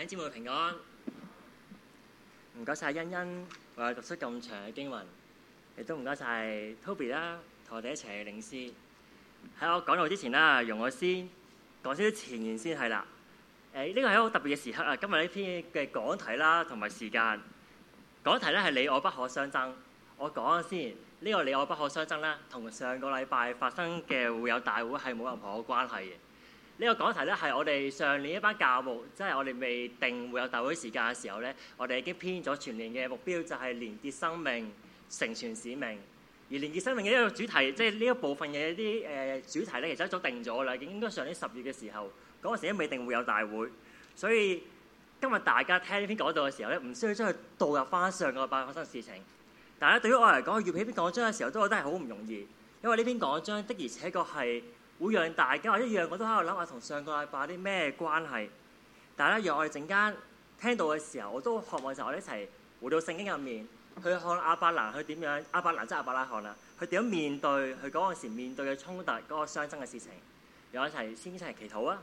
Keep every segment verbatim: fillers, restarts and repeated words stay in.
兄姊妹平安，唔該晒欣欣為我哋讀出咁長嘅經文，亦都唔該晒 Toby 啦，同我哋一齊去領詩。喺我講到之前啦，容我先講少少前言先係啦。誒，呢個係一個好特別嘅時刻啊！今日呢篇嘅講題啦，同埋時間講題咧係你我不可相爭。我講咗先，呢、這個你我不可相爭咧，同上個禮拜發生嘅會友大會係冇任何嘅關係嘅。呢個講題咧係我哋上年一班教牧，即係我哋未定會有大會時間嘅時候咧，我哋已經編咗全年嘅目標，就係連結生命、成全使命。而連結生命嘅一個主題，即係呢一部分嘅一啲誒主題咧，其實一早定咗啦，應該上年十月嘅時候，嗰陣時都未定會有大會，所以今日大家聽呢篇講道嘅時候咧，唔需要將佢導入翻上個禮拜發生嘅事情。但係咧，對於我嚟講，預備呢篇講章嘅時候，都覺得係好唔容易，因為呢篇講章的而且確係會讓大家或者讓我都喺度諗下同上個禮拜啲咩關係。但係咧，讓我哋陣間聽到嘅時候，我都渴望就我哋一齊回到聖經入面去看亞伯蘭佢點樣，亞伯蘭即係亞伯拉罕啦，佢點樣面對佢嗰陣時面對嘅衝突嗰個相爭嘅事情。讓我一齊先一齊祈禱啊！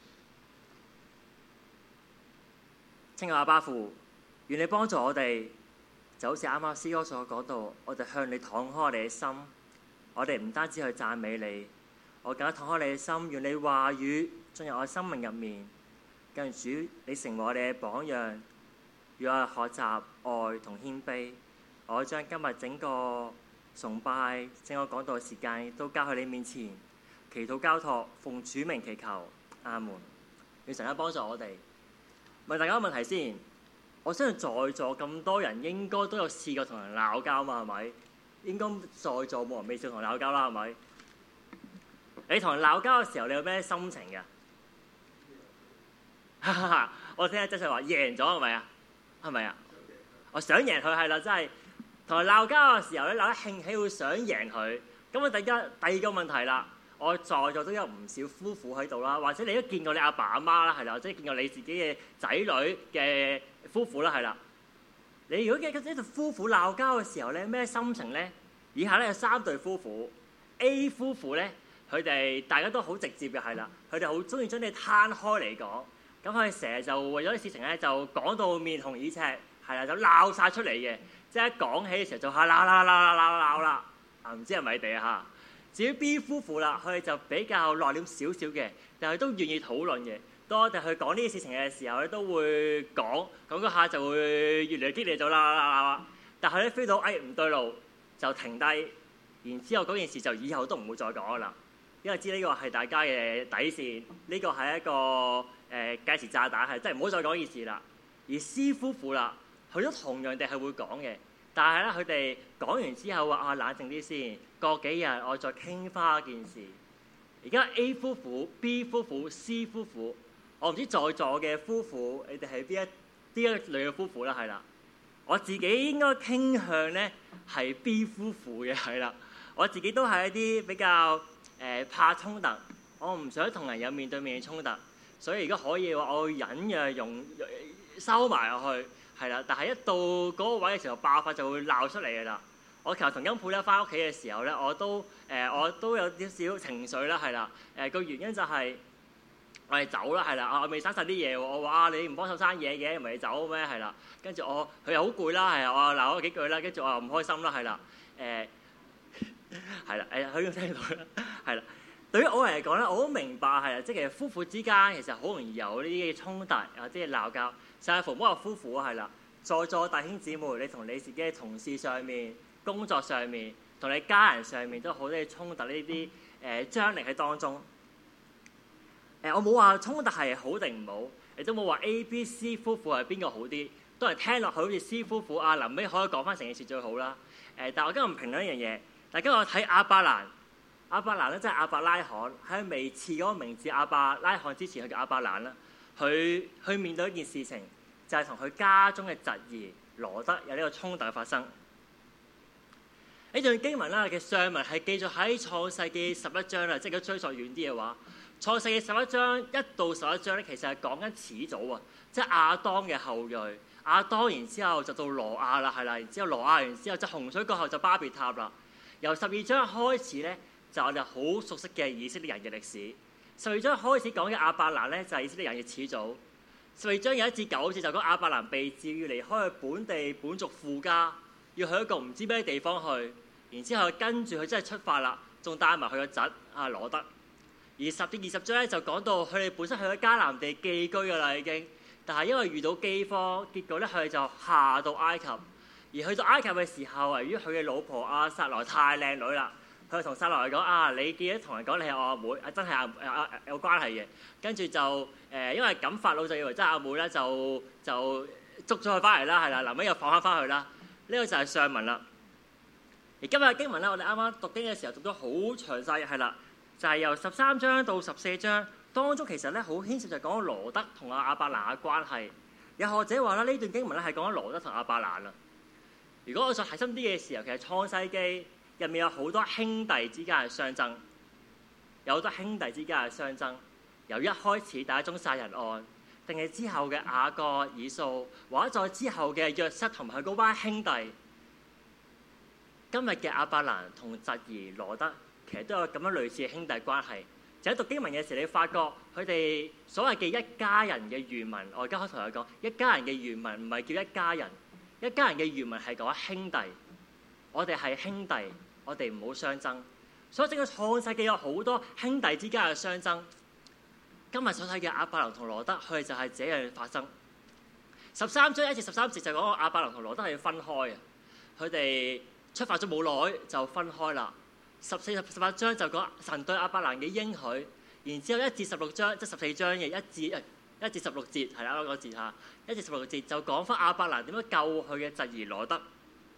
親愛阿爸父，願你幫助我哋，就好似啱啱詩歌所講到，我哋向你敞開我哋嘅心，我哋唔單止去讚美你，我更加敞開你嘅心，願你話語進入我生命入面，跟住主你成為我哋嘅榜樣，讓我哋學習愛同謙卑。我將今日整個崇拜、整個講道嘅時間都交喺你面前，祈禱交託，奉主名祈求，阿門。願神一幫助我哋。問大家個問題先，我相信在座咁多人應該都有試過同人鬧交嘛，係咪？應該在座冇人未試過同人鬧交啦，係咪？你同人鬧交嘅時候，你有咩心情㗎？我聽阿真實話贏咗係咪啊？係咪啊？我想贏佢係啦，真係同人鬧交嘅時候咧，鬧得興起會想贏佢。咁啊，第一第二個問題啦。我在座都有唔少夫婦喺度啦，或者你都見過你阿爸阿媽啦，係啦，或者見過你自己嘅仔女嘅夫婦啦，係啦。你如果見呢對夫婦鬧交嘅時候咧，咩心情咧？以下咧有三對夫婦 A 夫婦咧，佢哋大家都好直接嘅，係啦，佢哋好中意將你攤開嚟講，咁佢哋成日就為咗啲事情咧，就講到面紅耳赤，係啦，就鬧晒出嚟嘅，即係一講起嘅時候就嚇鬧鬧鬧鬧鬧鬧啦，啊唔知係咪地啊嚇？至於 B 夫婦啦，佢哋就比較內斂少少嘅，但係都願意討論嘅。當我哋去講呢啲事情嘅時候咧，都會講講嗰下就會越嚟越激烈咗啦啦啦啦。但係咧 feel 到誒唔對路就停低，然之後嗰件事就以後都唔會再講啦。因為知呢個係大家嘅底線，呢個係一個誒計時炸彈，係真係唔好再講呢件事啦。而 C 夫婦啦，佢都同樣地係會講嘅。但係咧，佢哋講完之後話啊，冷靜啲先，過幾日我再傾翻件事。而家 A 夫婦、B 夫婦、C 夫婦，我唔知在座嘅夫婦，你哋係邊一邊一類嘅夫婦啦，係啦。我自己應該傾向咧係 B 夫婦嘅，係啦。我自己都係一啲比較誒、呃、怕衝突，我唔想同人有面對面嘅衝突，所以如果可以嘅話，我會忍讓容收埋落去。係啦，但係一到嗰個位嘅時候爆發就會鬧出嚟嘅啦。我其實同音配咧翻屋企嘅時候咧，我都誒、呃、我都有啲少情緒啦，係啦。誒、呃、個原因就係我哋走啦，係啦。我未生晒啲嘢喎，我話啊你唔幫手生嘢嘅，唔係你走咩？係啦。跟住我佢又好攰啦，係啊，我鬧咗幾句啦，跟住我又唔開心啦，係啦。誒係啦，誒佢都聽到啦，係啦。對於我嚟講咧，我都明白係啦，即係其實夫婦之間其實好容易有呢啲衝突啊，即係鬧交。就係父母話夫婦係啦，在座弟兄姊妹，你同你自己嘅同事上面、工作上面、同你家人上面都好多嘅衝突，呢啲誒張力喺當中。誒、呃，我冇話衝突係好定唔好，亦都冇話 A、B、C 夫婦係邊個好啲，都係聽落去好似 C 夫婦啊，臨尾可以講翻成件事最好啦。誒、呃，但係我今日唔評論一樣嘢，但係今日我睇亞伯蘭，亞伯蘭咧即係亞伯拉罕，喺未賜嗰個名字亞伯拉罕之前，佢叫亞伯蘭啦。佢去面對一件事情，就係同佢家中嘅侄兒羅得有呢個衝突嘅發生。呢段經文啦嘅上文係記載喺創世記十一章啦，即係如果追溯遠啲嘅話，創世記十一章一到十一章咧，其實係講緊始祖啊，即係亞當嘅後裔。亞當然之後就到羅亞啦，係啦，然之後羅亞完之後就洪水過後就巴別塔啦。由十二章開始咧，就我哋好熟悉嘅以色列人嘅歷史。十二章開始講嘅亞伯蘭咧，就係以色列人嘅始祖。 十二章有一至九節就講亞伯蘭被召要離開佢本地本族父家，要去一個唔知咩地方去，然之後跟住佢真係出發啦，仲帶埋佢個侄啊羅德。而十至二十章咧就講到佢哋本身去咗迦南地寄居㗎啦已經，但係因為遇到饑荒，結果咧佢哋就下到埃及。而去到埃及嘅時候，由於佢嘅老婆阿撒萊太靚女啦，佢就同撒萊講：啊，你記得同人講你係我阿妹，啊真係阿阿有關係嘅。跟住就誒、呃，因為咁法老就以為真係阿妹咧，就就捉咗佢翻嚟啦，係啦，臨尾又放翻翻去啦。呢、這個就係上文啦。而今日嘅經文咧，我哋啱啱讀經嘅時候讀得好詳細，係啦，就係、是、由十三章到十四章當中，其實咧好牽涉就講羅德同阿亞伯蘭嘅關係。有學者話咧，呢段經文咧係講緊羅德同亞伯蘭啦。如果我再睇深啲嘅時候，其實創世記入面有好多兄弟之間嘅相爭，有好多兄弟之間嘅相爭。由一開始打一宗殺人案，定係之後嘅雅各、以掃，或者再之後嘅約瑟同埋佢嗰班兄弟。今日嘅亞伯蘭同侄兒羅德，其實都有咁樣類似嘅兄弟關係。就喺讀經文嘅時候，你發覺佢哋所謂嘅一家人嘅原文，我而家可以同佢講，一家人嘅原文唔係叫一家人。一家人嘅原文係講兄弟，我哋係兄弟，我哋唔好相爭。所以整個創世記有好多兄弟之間嘅相爭。今日所睇嘅亞伯蘭同羅德，佢哋就係這樣發生。十三章一至十三節就講亞伯蘭同羅德係要分開嘅，佢哋出發咗冇耐就分開啦。十四、十八章就講神對亞伯蘭嘅應許，然之後一至十六章即係十四章嘅一至一至十六節係啦，嗰個字嚇。一至十六節就講翻亞伯蘭點樣救佢嘅侄兒羅德。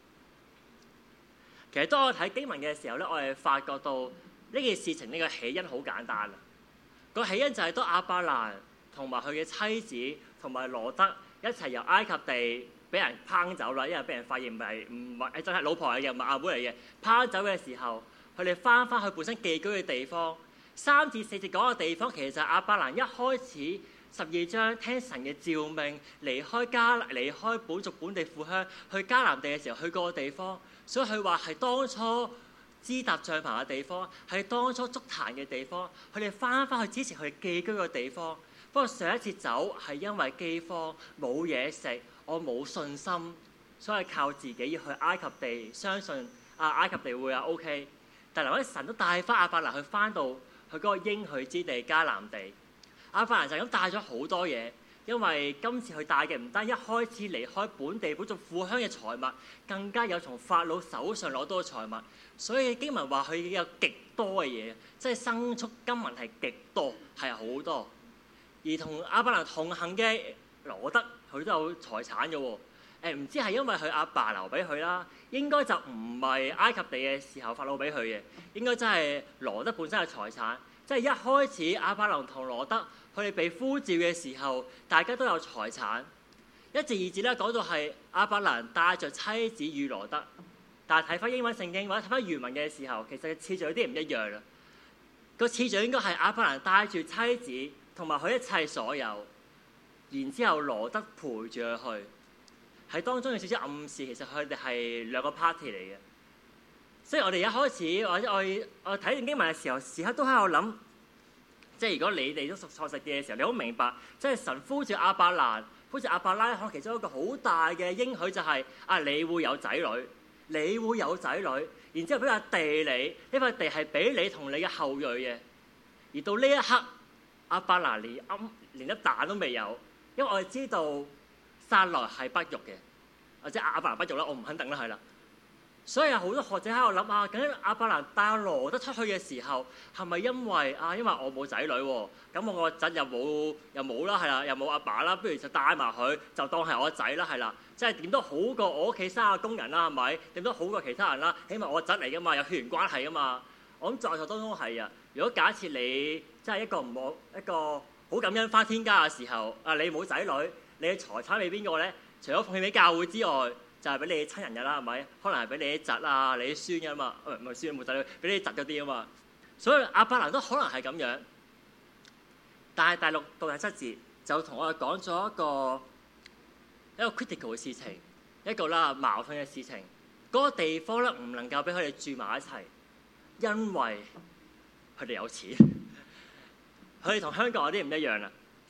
其實當我睇經文嘅時候咧，我係發覺到呢件事情呢個起因好簡單啦。個起因就係當亞伯蘭同埋佢嘅妻子同埋羅德一齊由埃及地俾人拋走啦，因為俾人發現唔係唔係真係老婆嚟嘅，唔係阿妹嚟嘅。拋走嘅時候，佢哋翻返去本身寄居嘅地方。三至四節講嘅地方其實就係亞伯蘭一開始。十二章聽神嘅召命，離開迦離開本族本地父鄉，去迦南地嘅時候去過嘅地方，所以佢話係當初支搭帳篷嘅地方，係當初築壇嘅地方。佢哋翻返去之前佢哋寄居嘅地方。不過上一次走係因為饑荒冇嘢食，我冇信心，所以靠自己要去埃及地，相信啊埃及地會啊 OK。但係臨尾神都帶翻亞伯蘭去翻到去嗰個應許之地迦南地。亞伯蘭就咁帶咗好多嘢，因為今次佢帶嘅唔單一開始離開本地本族父鄉嘅財物，更加有從法老手上攞到嘅財物。所以經文話佢有極多嘅嘢，即係牲畜金銀係極多，係好多。而同亞伯蘭同行嘅羅德，佢都有財產嘅喎。誒唔知係因為佢阿爸留俾佢啦，應該就唔係埃及地嘅時候法老俾佢嘅，應該真係羅德本身嘅財產。即係一開始亞伯蘭同羅德佢哋被呼召嘅時候，大家都有財產。一至二節咧講到係亞伯蘭帶着妻子與羅德，但係睇翻英文聖經或者睇翻原文嘅時候，其實次序有啲唔一樣啦。個次序應該係亞伯蘭帶住妻子同埋佢一切所有，然之後羅德陪住佢去。喺當中有少少暗示，其實佢哋係兩個 party 嚟嘅。所以我哋一開始或者我我睇段經文嘅時候，時刻都喺度諗，即係如果你哋都熟創世記嘅時候，你好明白，即係神呼召亞伯蘭，呼召亞伯拉罕，其中一個好大嘅應許就係、是、啊，你會有仔女，你會有仔女，然之後俾塊地你，呢塊地係俾你同你嘅後裔嘅。而到呢一刻，亞伯蘭連啱連粒蛋都未有，因為我哋知道撒萊係不育嘅，或者亞伯蘭不育啦，我唔肯定啦，係啦。所以有好多學者喺度諗啊，究竟亞伯蘭帶阿羅德出去嘅時候，係咪因為啊？因為我冇仔女喎，咁我個侄又冇又冇啦，係啦，又冇阿爸啦，不如就帶埋佢，就當係我仔啦，係啦，即係點都好過我屋企生個工人啦，係咪？點都好過其他人啦，起碼我侄嚟噶嘛，有血緣關係噶嘛。我諗在座當中係啊。如果假設你真係一個唔好一個好感恩返天家嘅時候，啊你冇仔女，你嘅財產俾邊個咧？除咗奉獻俾教會之外，就係俾你親人嘅啦，係咪？可能係俾你啲侄啊、你啲孫嘅嘛，唔係唔係孫冇仔女，俾你啲侄嗰啲啊嘛。所以亞伯蘭都可能係咁樣。但係第六到第七節就同我哋講咗一個一個 critical 嘅事情，一個啦矛盾嘅事情。嗰、那個地方咧唔能夠俾佢哋住埋一齊，因為佢哋有錢。佢哋同香港有啲唔一樣啦，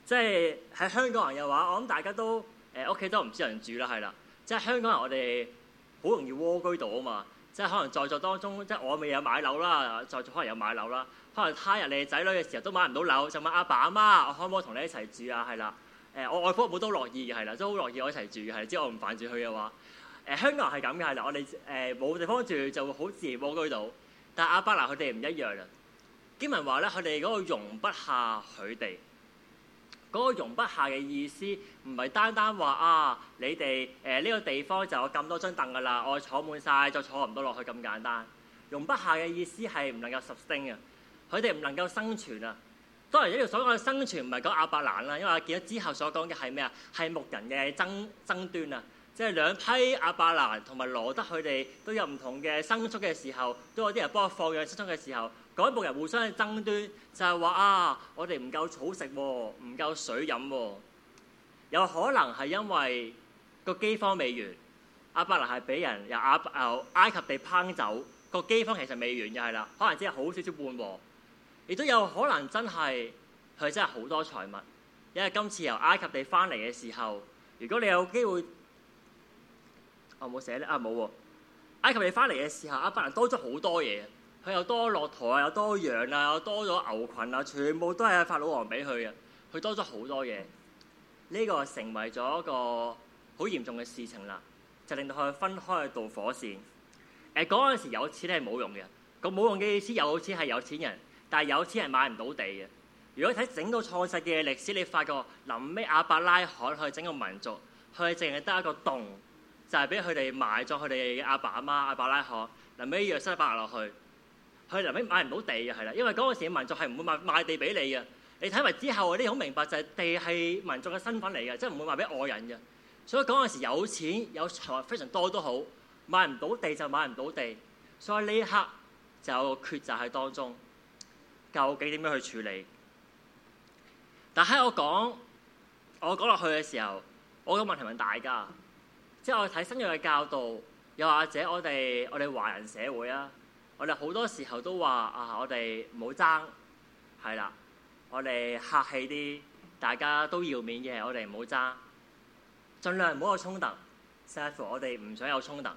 即係喺香港人嘅話，我諗大家都誒屋企都唔少人住啦，係啦。即係香港人，我哋好容易蝸居到啊嘛。即係可能在座當中，即係我未有買樓啦，在座可能有買樓啦。可能他日你仔女嘅時候都買唔到樓，就問阿爸阿媽，我可唔可以同你一齊住啊？係啦。誒，我外父母都樂意嘅，係啦，都好樂意我一齊住嘅，係。即係我唔煩住佢嘅話，誒香港人係咁嘅，係啦。我哋誒冇地方住就會好自然蝸居到，但係亞伯蘭佢哋唔一樣啦。經文話咧，佢哋嗰個容不下佢哋。嗰個容不下嘅意思唔係單單話啊，你哋誒呢個地方就有咁多張凳㗎啦，我坐滿晒就坐唔到落去咁簡單。容不下嘅意思係唔能夠 sustain 啊，佢哋唔能夠生存啊。當然呢度所講嘅生存唔係講亞伯蘭啦，因為我見到之後所講嘅係咩啊？係牧人嘅爭爭端啊，即係兩批亞伯蘭同埋羅德佢哋都有唔同嘅牲畜嘅時候，都有啲人幫我放養牲畜嘅時候。嗰一部人互相嘅爭端，就係話啊，我哋唔夠草食喎，唔夠水飲喎，有可能係因為個饑荒未完，亞伯蘭係俾人由亞由埃及地烹走，個饑荒其實未完嘅係啦，可能只係好少少緩和，亦都有可能真係佢真係好多財物，因為今次由埃及地翻嚟嘅時候，如果你有機會，我冇寫咧啊冇喎，埃及地翻嚟嘅時候，亞伯蘭多咗好多嘢。佢又多駱駝啊，又多羊啊，又多咗牛群啊，全部都係法老王俾佢嘅。佢多咗好多嘢，呢、這個成為咗一個好嚴重嘅事情啦，就令到佢分開去導火線。誒嗰陣時有錢係冇用嘅，個冇用嘅意思有錢係有錢人，但係有錢係買唔到地嘅。如果睇整個創世嘅歷史，你發覺臨尾亞伯拉罕去整個民族，佢淨係得一個洞，就係俾佢哋埋咗佢哋嘅阿爸阿媽亞伯拉罕，臨尾約瑟伯落去。佢臨尾買唔到地嘅係啦，因為嗰陣時嘅民族係唔會賣賣地俾你嘅。你睇埋之後，你好明白就係地係民族嘅身份嚟嘅，即係唔會賣俾外人嘅。所以嗰陣時有錢有財非常多都好，買唔到地就買唔到地。所以呢一刻就有個抉擇喺當中，究竟點樣去處理？但喺我講我講落去嘅時候，我個問題問大家，即係我睇新約嘅教導，又或者我哋我哋華人社會啊。我哋好多時候都話啊，我哋唔好爭，係啦，我哋客氣啲，大家都要面嘅，我哋唔好爭，盡量唔好有衝突，甚至乎我哋唔想有衝突。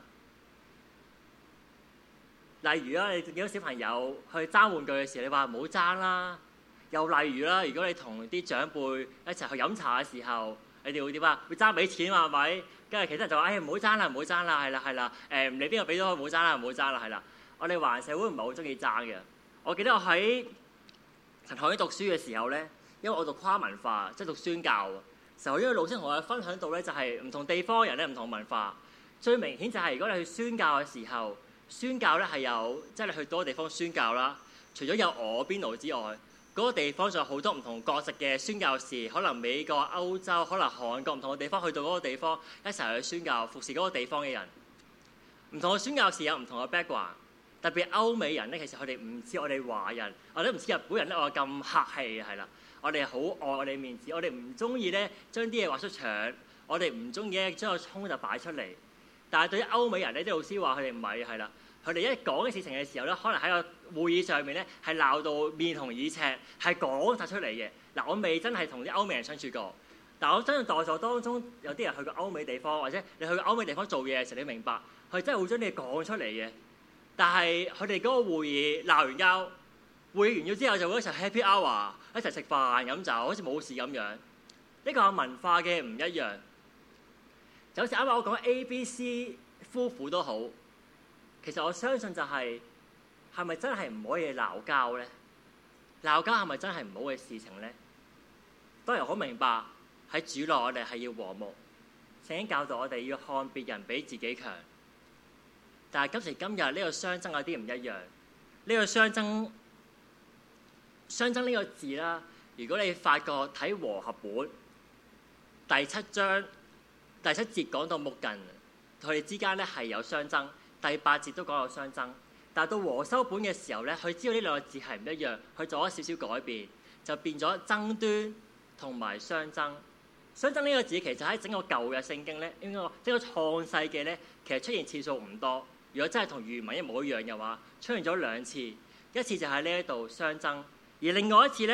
例如啦，你見到小朋友去爭玩具嘅時候，你話唔好爭啦。又例如啦，如果你同啲長輩一齊去飲茶嘅時候，你哋會點啊？會爭俾錢嘛？係咪？跟住其他人就話：哎，唔好爭啦，唔好爭啦，係啦係啦，誒唔理邊個俾咗，唔好爭啦，唔好爭啦，係啦。我哋華人社會唔係好中意爭嘅。我記得我喺神學院讀書嘅時候咧，因為我讀跨文化，即係讀宣教啊。時候因為老師同我分享到咧，就係唔同地方人咧唔同文化。最明顯就係如果你去宣教嘅時候，宣教咧係有即係你去多個地方宣教啦。除咗有我邊爐之外，嗰個地方仲有好多唔同國籍嘅宣教士，可能美國、歐洲、可能韓國唔同嘅地方去到嗰個地方一齊去宣教，服侍嗰個地方嘅人。唔同嘅宣教士有唔同嘅 background。特別歐美人咧，其實佢哋唔似我哋華人，或者唔似日本人咧，我咁客氣嘅係啦。我哋好愛我哋面子，我哋唔中意咧將啲嘢畫出腸，我哋唔中意咧將個衝就擺出嚟。但係對於歐美人咧，啲老師話佢哋唔係係啦，佢哋一講嘅事情嘅時候咧，可能喺個會議上面咧係鬧到面紅耳赤，係講晒出嚟嘅。嗱，我未真係同啲歐美人相處過，但我相信在座當中有啲人去過歐美地方，或者你去過歐美地方做嘢嘅時候，你明白佢真係會將啲嘢講出嚟嘅。但係佢哋嗰個會議鬧完交，會議完咗之後就會一齊 happy hour， 一齊食飯飲酒，好似冇事咁樣。呢個係文化嘅唔一樣。就好似啱啱我講 A、B、C 夫婦都好，其實我相信就係係咪真係唔可以鬧交咧？鬧交係咪真係唔好嘅事情咧？當然好明白喺主內我哋係要和睦，聖經教導我哋要看別人比自己強。但係今時今日呢個相爭有啲唔一樣。呢、這個相爭相爭呢個字啦，如果你發覺睇和合本第七章第七節講到牧人佢哋之間咧係有相爭，第八節都講有相爭。但係到和修本嘅時候咧，佢知道呢兩個字係唔一樣，佢做咗少少改變，就變咗爭端同埋相爭。相爭呢個字其實喺整個舊嘅聖經咧，應該整個創世記咧，其實出現次數唔多。如果真係同原文一模一樣嘅話，出現咗兩次，一次就喺呢一度相爭，而另外一次咧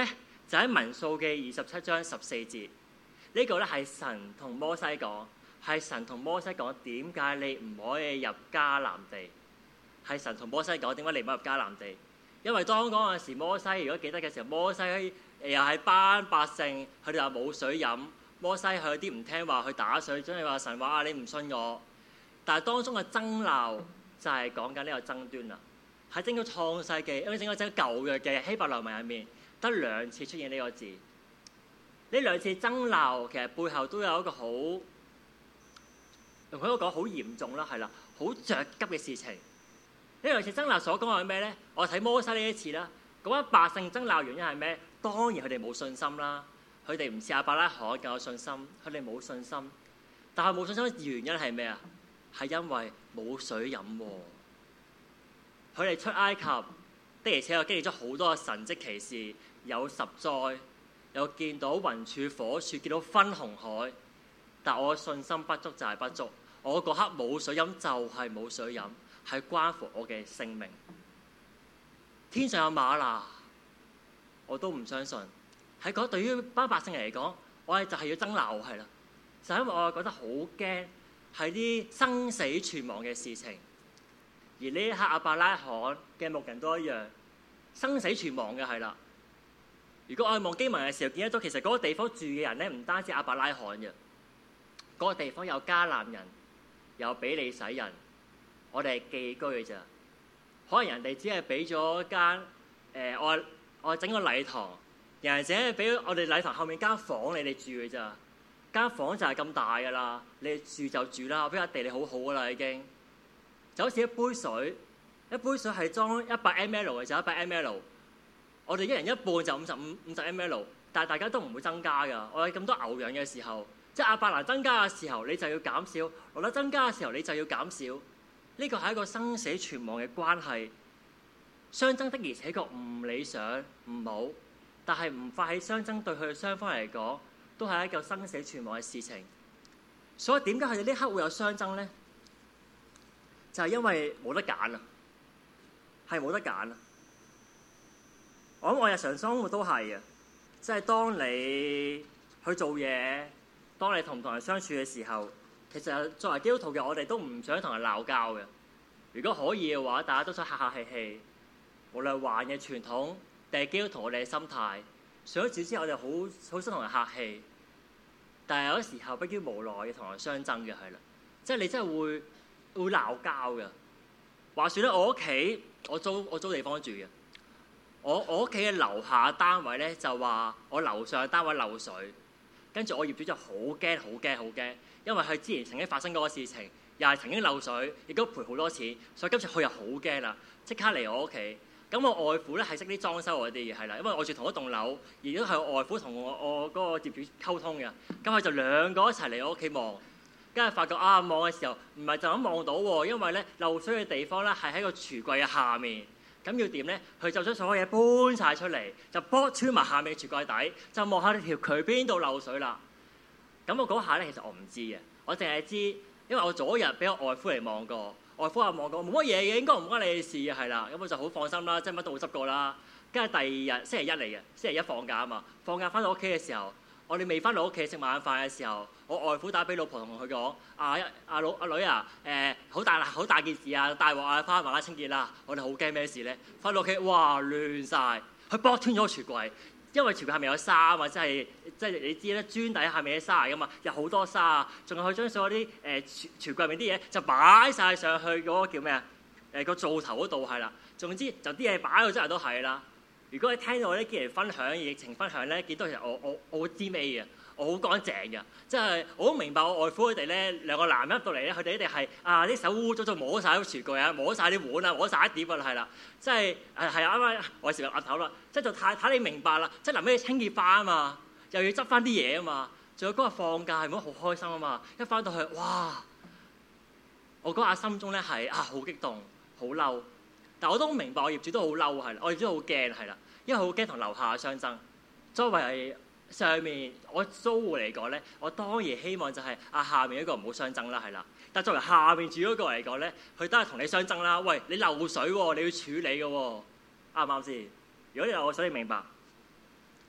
就喺民數記二十七章十四節，呢個咧係神同摩西講，係神同摩西講點解你唔可以入迦南地？係神同摩西講點解你唔可以入迦南地？因為當嗰陣時，摩西如果記得嘅時候，摩西又係班百姓，佢哋又冇水飲，摩西佢有啲唔聽話去打水，總係話神話啊你唔信我。但係當中嘅爭鬧就係講緊呢個爭端啦。喺整個創世記，因為整個整個舊約嘅希伯來文入面，得兩次出現呢個字。呢兩次爭鬧其實背後都有一個好，用佢都講好嚴重啦，係啦，好着急嘅事情。呢兩次爭鬧所講係咩咧？我睇摩西呢一次啦，嗰班百姓爭鬧原因係咩？當然佢哋冇信心啦，佢哋唔似亞伯拉罕更有信心，佢哋冇信心。但係冇信心嘅原因係咩啊？係因為冇水飲喎。佢哋出埃及的而且確經歷咗好多神蹟奇事，有十災，有見到雲柱火柱，見到分紅海。但我嘅信心不足就係不足，我嗰刻冇水飲就係冇水飲，係關乎我嘅性命。天上有嗎哪，我都唔相信。喺嗰對於班百姓嚟講，我哋就係要爭鬧係啦，就係因為我覺得好驚，係啲生死存亡嘅事情。而呢一刻亞伯拉罕嘅牧人都一樣，生死存亡嘅係啦。如果我哋望經文嘅時候，見得到其實嗰個地方住嘅人咧，唔單止亞伯拉罕嘅，嗰、那個地方有迦南人，有比利洗人，我哋係寄居嘅咋。可能人哋只係俾咗間誒，我我整個禮堂，人哋只係俾我哋禮堂後面間房你哋住嘅咋。間房就係咁大噶啦，你哋住就住啦，我俾笪地你好好噶啦已經。就好似一杯水，一杯水係裝一百 M L 嘅就一百 M L， 我哋一人一半就五十五五十 M L， 但係大家都唔會增加㗎。我哋咁多牛羊嘅時候，即係亞伯蘭增加嘅時候，你就要減少；羅得增加嘅時候，你就要減少。呢個係一個生死存亡嘅關係，相爭的而且確唔理想唔好，但係唔發起相爭對佢哋雙方嚟講，都係一個生死存亡嘅事情。所以點解佢哋呢刻會有相爭咧？就係因為冇得揀啊，係冇得揀啊！我諗我日常生活都係啊，即係當你去做嘢，當你同唔同人相處嘅時候，其實作為基督徒嘅我哋都唔想同人鬧交嘅。如果可以嘅話，大家都想客客氣氣，無論華人嘅傳統定係基督徒我哋嘅心態，上咗主之後我哋好好想同人客氣，但係有啲時候迫於無奈嘅同人相爭嘅係啦，即係你真係會。會鬧交嘅。話說咧，我屋企我租我租地方住嘅，我我屋企嘅樓下單位咧就話我樓上嘅單位漏水，跟住我業主就好驚好驚好驚，因為佢之前曾經發生過個事情，又係曾經漏水，亦都賠好多錢，所以今次佢又好驚啦，即刻嚟我屋企。咁我外父咧係識啲裝修嗰啲嘢係啦，因為我住同一棟樓，而都係我外父同我我嗰個業主溝通嘅，咁佢就兩個一齊嚟我屋企望。跟住發覺啊，望嘅時候唔係就咁望到喎，因為咧漏水嘅地方咧係喺個櫥櫃嘅下面，咁要點咧？佢就將所有嘢搬晒出嚟，就剝穿埋下面嘅櫥櫃底，就望下你條渠邊度漏水啦。咁我嗰下咧其實我唔知嘅，我淨係知，因為我早日俾我外父嚟望過，外父話望過冇乜嘢嘅，應該唔關你嘅事嘅係啦，咁我就好放心啦，即係乜都好執過啦。跟住第二日星期一嚟嘅，星期一放假啊嘛，放假翻到屋企嘅時候。我哋未翻到屋企食晚飯嘅時候，我外父打俾老婆同佢講：啊啊老阿女啊，誒好大好大件事啊，大鑊啊，翻去慢慢清潔啦。我哋好驚咩事咧？翻到屋企，哇亂晒，佢剝穿咗個櫥櫃，因為櫥櫃下面有沙啊嘛，即係即係你知咧，磚底下面有沙嚟噶嘛，有好多沙啊，仲有佢將所有啲誒櫥櫥櫃面啲嘢就擺晒上去嗰個叫咩啊？誒個灶頭嗰度係啦，總之就啲嘢擺到真係都係啦。如果你聽到我啲啲人分享疫情分享咧，見到其實我我我好滋味嘅，我好乾淨嘅，即係我好明白我外父佢哋咧兩個男人入到嚟咧，佢哋一定係啊啲手污糟糟摸晒啲廚具啊，摸晒啲碗啊，摸晒啲碟啊，係啦，即係誒係啱啱我時入額頭啦，即係做太太你明白啦，即係臨尾清潔翻啊嘛，又要執翻啲嘢啊嘛，仲有嗰日放假係咪好開心啊嘛，一翻到去哇，我嗰下心中咧係啊好激動，好嬲。但我都明白，我業主都好嬲，係啦，我業主都好驚，係啦，因為好驚同樓下相爭。作為上面我租戶嚟講咧，我當然希望就係啊下面一個唔好相爭啦，係啦。但作為下面住嗰個嚟講咧，佢都係同你相爭啦。喂，你漏水喎，你要處理嘅喎，啱唔啱先？如果你漏水，你明白。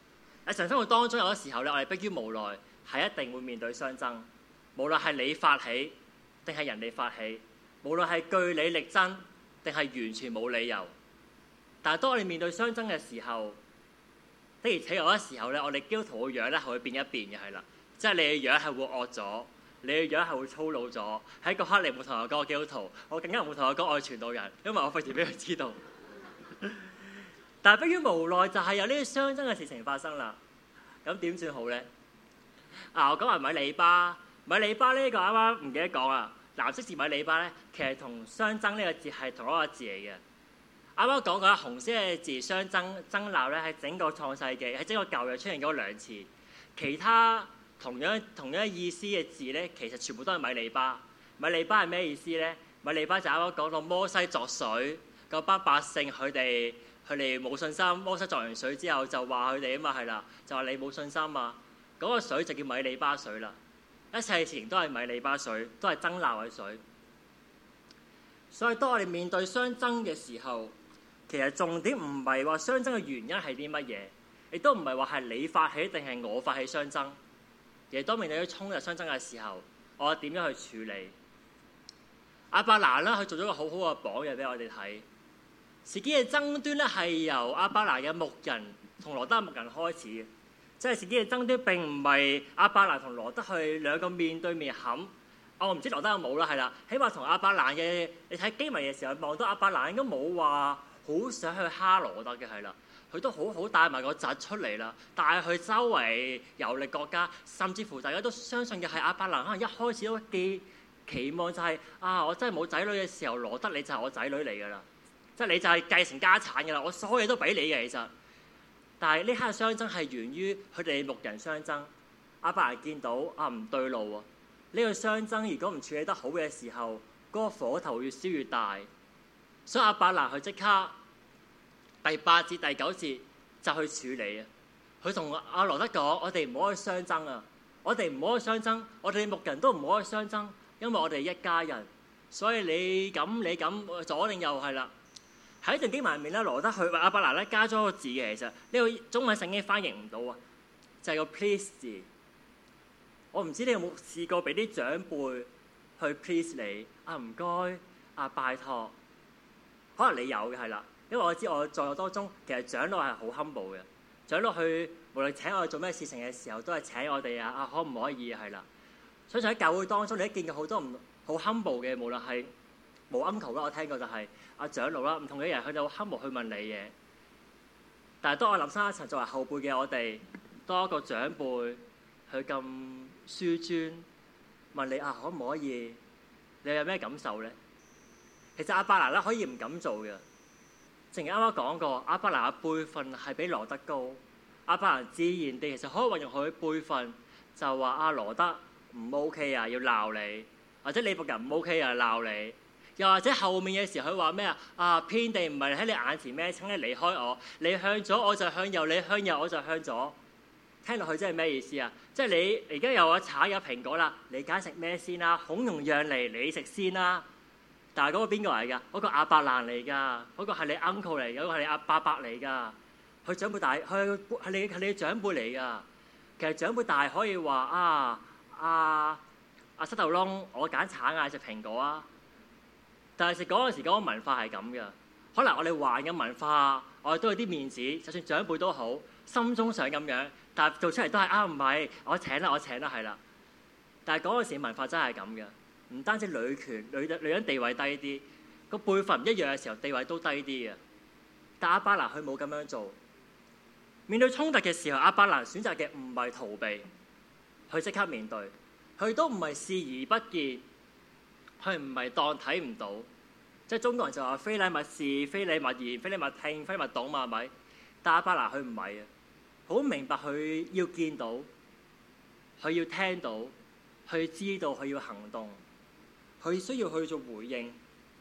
喺常生活當中有啲時候咧，我哋迫於無奈係一定會面對相爭，無論係你發起定係人哋發起，無論係據理力爭定係完全冇理由。但係當我哋面對相爭嘅時候，的而且確有啲時候咧，我哋基督徒嘅樣咧係會變一變嘅，係啦，即係你嘅樣係會惡咗，你嘅樣係會粗魯咗。喺嗰刻你唔會同我講我基督徒，我更加唔會同我講我係傳道人，因為我費事俾佢知道。但係迫於無奈，就係有呢啲相爭嘅事情發生啦。咁點算好咧？啊，我講埋米利巴，米利巴呢個啱啱唔記得講啊。藍色字米利巴咧，其實同相爭呢個字係同一個字嚟嘅。啱啱講過啦，紅色嘅字相爭爭鬧咧，喺整個創世記喺整個舊約出現咗兩次。其他同樣同樣意思嘅字咧，其實全部都係米利巴。米利巴係咩意思咧？米利巴就啱啱講到摩西作水，嗰班百姓佢哋佢哋冇信心。摩西作完水之後就話佢哋啊嘛，係啦，就話你冇信心啊。嗰、那個水就叫米利巴水啦。一切事情都係米利巴水，都係爭鬧嘅水。所以當我哋面對相爭嘅時候，其實重點唔係話相爭嘅原因係啲乜嘢，亦都唔係話係你發起定係我發起相爭。而係當面對咗衝突相爭嘅時候，我點樣去處理？亞伯蘭咧，佢做咗個好好嘅榜樣俾我哋睇。事件嘅爭端咧係由亞伯蘭嘅牧人同羅得牧人開始嘅，即係事件嘅爭端並唔係亞伯蘭同羅得去兩個面對面冚。我唔知羅得有冇啦，係啦，起碼同亞伯蘭嘅你睇經文嘅時候望到亞伯蘭應該冇話好想去蝦羅得嘅，係啦，佢都好好帶埋個侄出嚟啦，帶去周圍遊歷國家，甚至乎大家都相信嘅係亞伯蘭可能一開始都寄期望就係、是、啊，我真係冇仔女嘅時候，羅得你就係我仔女嚟㗎啦，即係你就係繼承家產㗎啦，我所有嘢都俾你嘅其實。但係呢刻嘅相爭係源於佢哋牧人相爭。亞伯蘭見到啊唔對路喎，呢個相爭如果唔處理得好嘅時候，嗰個火頭越燒越大。所以亞伯蘭佢即刻第八節第九節就去處理啊！佢同阿羅得講：我哋唔好去相爭啊！我哋唔好去相爭，我哋牧人都唔好去相爭，因為我哋一家人。所以你咁你咁左定右係啦。喺一段經文入面咧，羅得去亞伯蘭咧加咗個字嘅，其實呢個中文聖經翻譯唔到啊，就係、是、個 please 字。我唔知你有冇試過俾啲長輩去 please 你啊？唔該啊，拜託。可能你有嘅係啦，因為我知我在座當中其實長老係好 humble 嘅，長老去無論請我哋做咩事情嘅時候，都係請我哋啊啊，可唔可以係啦？所以喺教會當中，你都見過好多唔好 humble 嘅，無論係冇 uncle 啦，我聽過就係阿長老啦，唔同嘅人佢哋好 humble 去問你嘢。但係當我諗深一層，作為後輩嘅我哋，多一個長輩佢咁紆尊問你啊，可唔可以？你有咩感受咧？其實亞伯蘭咧可以唔敢做嘅，正如啱啱講過，亞伯蘭嘅輩分係比羅得高。亞伯蘭自然地其實可以運用佢嘅輩分，就話阿羅得唔 OK 啊，要鬧你，或者你僕人唔 OK 啊，鬧你。又或者後面嘅時候佢話咩啊？啊，遍地唔係喺你眼前咩？請你離開我，你向左我就向右，你向右我就向左。聽落去真係咩意思啊？即係你而家有個橙有蘋果啦，你揀食咩先啦？孔融讓梨，你食先啦。但係嗰個邊個嚟㗎？嗰個亞伯蘭嚟㗎，嗰個係你 uncle 嚟㗎，嗰個係你阿伯伯嚟㗎。佢長輩大，佢係你係你長輩嚟㗎。其實長輩大可以話啊啊啊膝頭窿，我揀橙啊，食蘋果啊。但係食嗰陣時嗰個文化係咁嘅，可能我哋華人嘅文化，我哋都有啲面子，就算長輩都好，心中想咁樣，但係做出嚟都係啊唔係，我請啦我請啦係啦。但係嗰陣時文化真係咁嘅。唔單止女權，女女人地位低啲，個輩份唔一樣嘅時候，地位都低啲嘅。但亞伯蘭佢冇咁樣做。面對衝突嘅時候，亞伯蘭選擇嘅唔係逃避，佢即刻面對。佢都唔係視而不見，佢唔係當睇唔到。即係中國人就話非禮勿視，非禮勿言，非禮勿聽，非禮勿懂嘛，係咪？但亞伯蘭佢唔係啊，好明白佢要見到，佢要聽到，佢知道佢要行動。佢需要去做回應，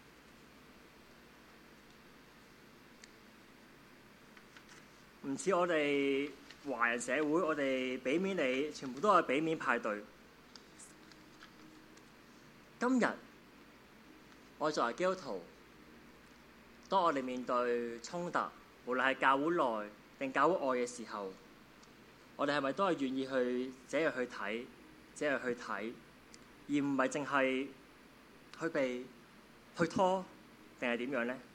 唔似我哋華人社會，我哋俾面你，全部都係俾面派對。今日我作為基督徒，當我哋面對衝突，無論係教會內定教會外嘅時候， 我哋係咪都係願意去這樣去睇，這樣去睇，而唔係淨係去避、去拖，定係點樣咧？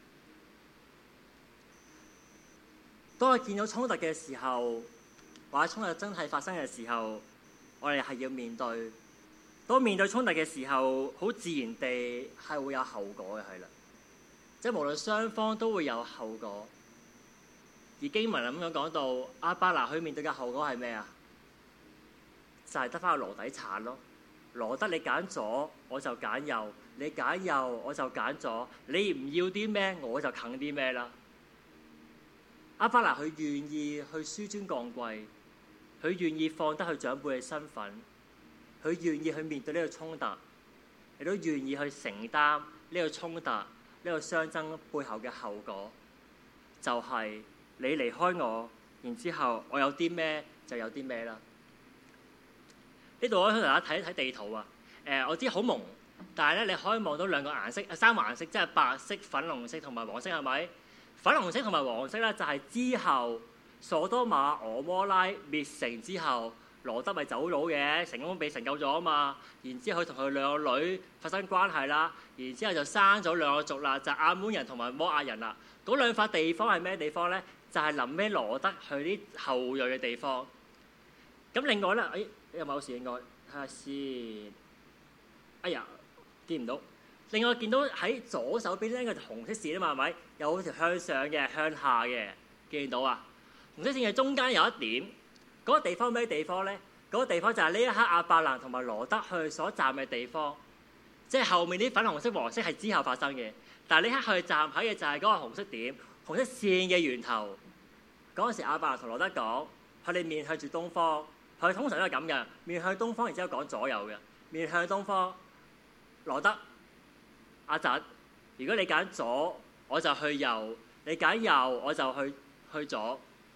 當我見到衝突嘅時候，或者衝突真係發生嘅時候，我哋係要面對。當面對衝突嘅時候，好自然地係會有後果嘅，係啦。即係無論雙方都會有後果。而經文咁樣講到，亞伯蘭佢面對嘅後果係咩啊？就係得翻個籮底橙咯。羅得你揀左，我就揀右；你揀右，我就揀左。你唔要啲咩，我就啃啲咩啦。亞伯蘭佢願意去紆尊降貴，佢願意放低佢長輩嘅身份，佢願意去面對呢個衝突，亦都願意去承擔呢個衝突、呢個相爭背後嘅後果，就係、是、你離開我，然之後我有啲咩就有啲咩啦。呢度我想大家睇一睇地圖啊。誒、呃，我知好朦，但係咧你可以望到兩個顏色，三個顏色，即係白色、粉紅色同埋黃色，係咪？粉紅色同埋黃色咧，就係之後所多瑪、俄摩拉滅城之後，羅得咪走佬嘅，成功被成就咗啊嘛。然之後佢同佢兩個女發生關係啦，然之後就生咗兩個族啦，就亞捫人同埋摩押人啦。嗰兩塊地方係咩地方咧？就係臨尾羅得去啲後裔嘅地方。咁另外咧，誒、哎、有冇事應該睇下先。哎呀，見唔到。另外見到喺左手邊咧個紅色線啊嘛，係咪？有條向上嘅、向下嘅，見到啊？紅色線嘅中間有一點，嗰、那個地方咩地方咧？嗰、那個地方就係呢一刻亞伯蘭同埋羅得去所站嘅地方，即係後面啲粉紅色、黃色係之後發生嘅，但係呢刻佢站喺嘅就係嗰個紅色點、紅色線嘅源頭。嗰陣時亞伯蘭同羅得講，佢哋面向住東方，佢通常都係咁嘅，面向東方，然之後講左右嘅，面向東方，羅得。阿侄，如果你揀左，我就去右；你揀右，我就去去左。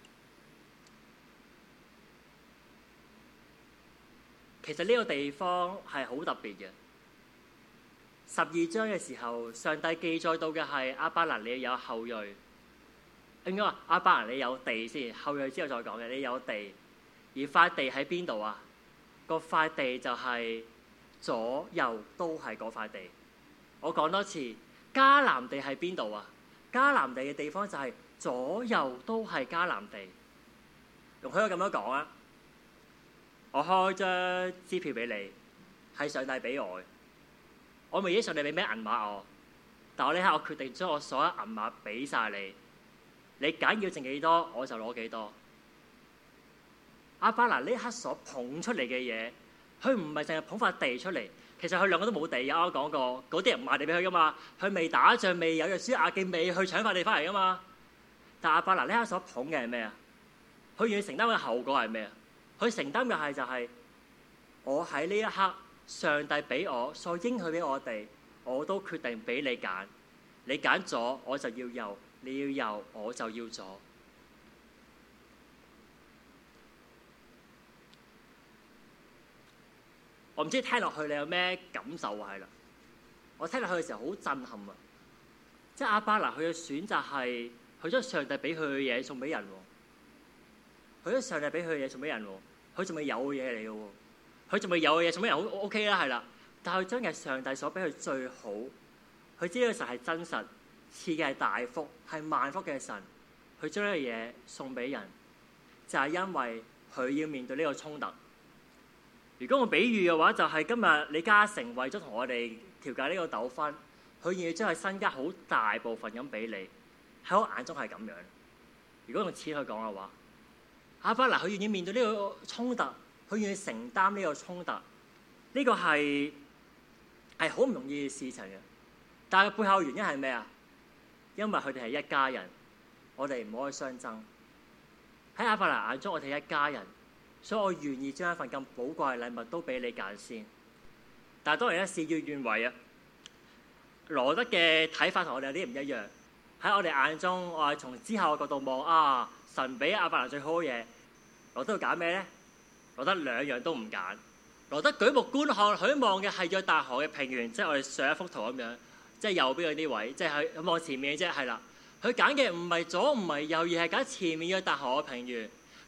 其實呢個地方係好特別嘅。十二章嘅時候，上帝記載到嘅係亞伯蘭你有後裔，應該話亞伯蘭你有地先，後裔之後再講嘅。你有地，而塊地喺邊度啊？個塊地就係左右都係嗰塊地。我講多次，迦南地喺邊度啊？迦南地嘅地方就係左右都係迦南地。容許我咁樣講啊！我開張支票俾你，係上帝俾我嘅。我未知上帝俾咩銀碼我，但我呢刻我決定將我所有銀碼俾晒你。你揀要剩幾多，我就攞幾多。亞伯蘭呢刻所捧出嚟嘅嘢，佢唔係淨係捧塊地出嚟。其實佢兩個都冇地嘅，啱啱講過，嗰啲人唔賣地俾佢噶嘛，佢未打仗，未有約書亞記，未去搶塊地翻嚟噶嘛。但亞伯蘭呢刻所捧嘅係咩啊？佢願意承擔嘅後果係咩啊？佢承擔嘅係就係、是、我喺呢一刻，上帝俾我所應許俾我哋，我都決定俾你揀。你揀左，我就要右；你要右，我就要左。我唔知聽落去你有咩感受係啦。我聽落去嘅時候好震撼啊！即係亞伯蘭佢嘅選擇係，佢將上帝俾佢嘅嘢送俾人喎。佢將上帝俾佢嘅嘢送俾人喎，佢仲未有嘅嘢嚟嘅喎。佢仲未有嘅嘢送俾人，好 OK 啦，係啦。但係佢將嘅上帝所俾佢最好，佢知道神係真實，賜嘅係大福，係萬福嘅神。佢將呢個嘢送俾人，就係因為佢要面對呢個衝突。如果我比喻嘅話，就係、是、今日李嘉誠為咗同我哋調解呢個糾紛，佢願意將佢身家好大部分咁俾你，喺我眼中係咁樣。如果用錢去講嘅話，亞伯蘭佢願意面對呢個衝突，佢願意承擔呢個衝突，呢、這個係係好唔容易嘅事情嘅。但係背後原因係咩啊？因為佢哋係一家人，我哋唔可以相爭。喺亞伯蘭眼中，我哋係一家人。所以我願意將一份咁寶貴嘅禮物都俾你揀先，但係當然咧，事與願違啊！羅得嘅睇法同我哋有啲唔一樣。喺我哋眼中，我係從之後嘅角度望啊，神俾亞伯蘭最好嘅嘢，羅得要揀咩咧？羅得兩樣都唔揀。羅得舉目觀看，佢望嘅係約旦河嘅平原，即係我哋上一幅圖咁樣，即係右邊嗰啲位，即係佢望前面嘅啫，係啦。佢揀嘅唔係左唔係右，而係揀前面約旦河嘅平原。嗰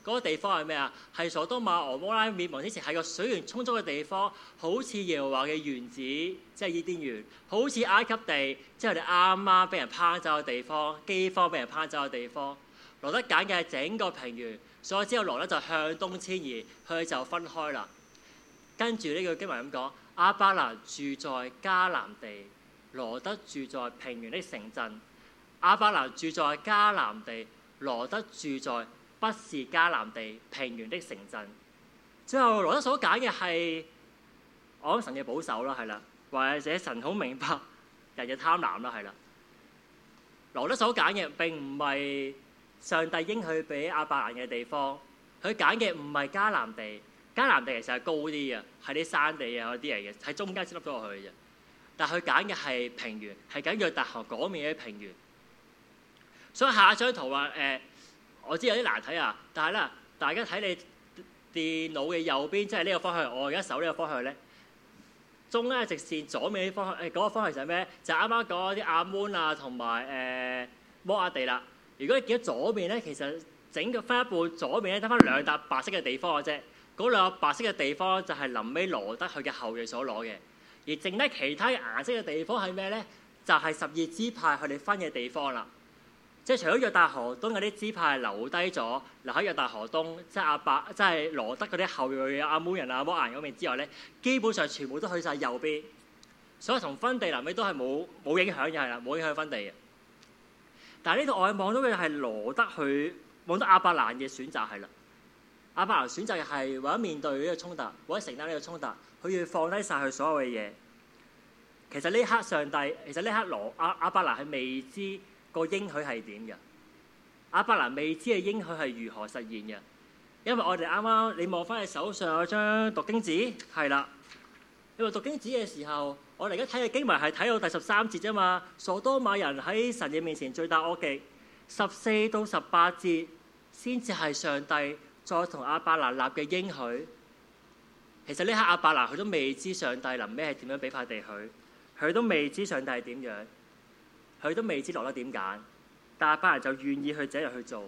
嗰個地方係咩啊？係所多瑪、俄摩拉滅亡之前係個水源充足嘅地方，好似耶和華嘅園子，即係伊甸園，好似埃及地，即係我哋啱啱俾人拋走嘅地方，饑荒俾人拋走嘅地方。羅得揀嘅係整個平原，所以之後羅得就向東遷移，佢就分開啦。跟住呢句經文咁講：亞伯蘭住在迦南地，羅得住在平原的城鎮。亞伯蘭住在迦南地，羅得住在不是迦南地平原的城鎮。最後羅得所揀嘅係我諗神嘅保守啦，係啦，或者神好明白人嘅貪婪啦，係啦。羅得所揀嘅並唔係上帝應許俾亞伯蘭嘅地方，佢揀嘅唔係迦南地。迦南地其實係高啲嘅，係啲山地啊嗰啲嚟嘅，喺中間先凹咗落去嘅啫。但係佢揀嘅係平原，係緊約旦河嗰面嘅平原。所以下一張圖啊，誒、呃，我知有啲難睇啊，但係咧，大家睇你電腦嘅右邊，即係呢個方向，我而家手呢個方向咧，中間嘅直線左面啲方向，誒、呃、嗰、那個方向就係咩？就啱啱講啲亞捫啊同埋誒摩亞地啦。如果你見到左邊咧，其實整個分一半，左邊咧得翻兩笪白色嘅地方嘅啫。嗰兩個白色嘅地方就係臨尾羅得佢嘅後裔所攞嘅，而剩低其他顏色嘅地方係咩咧？就係、是、十二支派佢哋分嘅地方啦。即係除咗約旦河東嗰啲支派留低咗，留喺約旦河東，即係亞伯，即係羅得嗰啲後裔亞捫人啊、摩亞人嗰邊之外咧，基本上全部都去晒右邊，所以同分地臨尾都係冇冇影響嘅，係啦，冇影響分地嘅。但係呢度我哋望到嘅係羅得去望到亞伯蘭嘅選擇係啦。亞伯蘭選擇嘅係為咗面對呢個衝突，為咗承擔呢個衝突，佢要放低晒佢所有嘅嘢。其實呢刻上帝，其實呢刻羅亞亞伯蘭係未知個應許係點嘅。亞伯蘭未知嘅應許係如何實現嘅，因為我哋啱啱你望翻你手上嗰張讀經紙係啦。你話讀經紙嘅時候，我哋而家睇嘅經文係睇到第十三節啫嘛。所多瑪人喺神嘅面前罪大惡極，十四到十八節先至係上帝再同亞伯蘭立嘅應許。其實呢刻亞伯蘭佢都未知上帝臨尾係點樣俾塊地佢，佢都未知上帝係點樣，佢都未知羅得點揀，但亞伯蘭就願意去這樣去做。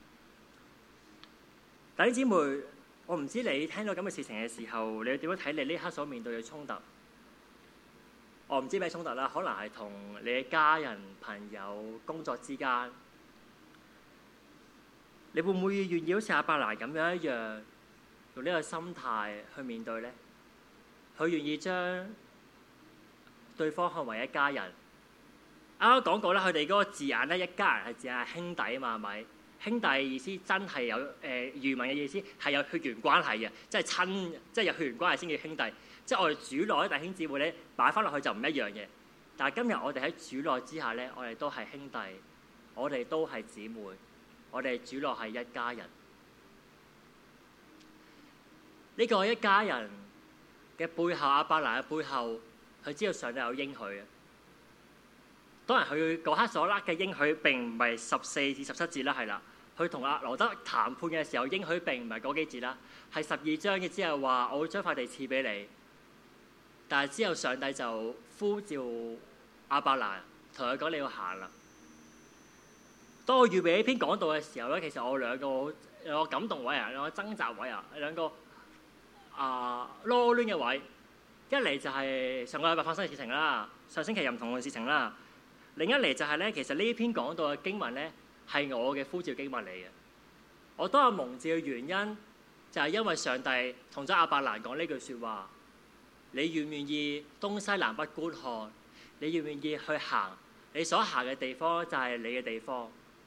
弟兄姊妹，我唔知你聽到咁嘅事情嘅時候，你點樣睇你呢刻所面對嘅衝突？我唔知咩衝突啦，可能係同你嘅家人、朋友、工作之間。你會唔會願意好似亞伯蘭咁樣一樣，用呢個心態去面對呢？佢願意將對方看為一家人。啱啱講過啦，佢哋嗰個字眼咧，一家人係指係兄弟啊嘛，係咪？兄弟意思真係有誒漁民嘅意思係有血緣關係嘅，即係親，即係有血緣關係先叫兄弟。即係我哋主內弟兄姊妹咧，擺翻落去就唔一樣嘅。但係今日我哋喺主內之下咧，我哋都係兄弟，我哋都係姊妹。我哋主內係一家人，呢、這個一家人嘅背後，亞伯蘭嘅背後，佢知道上帝有應許嘅。當然佢嗰刻所甩嘅應許並唔係十四至十七節啦，係啦。佢同阿羅得談判嘅時候，應許並唔係嗰幾節啦，係十二章嘅之後話我會將塊地賜俾你。但係之後上帝就呼召亞伯蘭，同佢講你要行啦。當我預備呢篇講道嘅時候咧，其實我有兩個兩個感動位啊，兩個掙扎位啊，兩個啊囉攣嘅位。一嚟就係上個禮拜發生嘅事情啦，上星期又唔同嘅事情啦。另一嚟就係咧，其實呢篇講道嘅經文咧係我嘅呼召經文嚟嘅。我當日蒙召嘅原因就係因為上帝同咗亞伯蘭講呢句説話：你願唔願意東西南北觀看？你願唔願意去行？你所行嘅地方就係你嘅地方。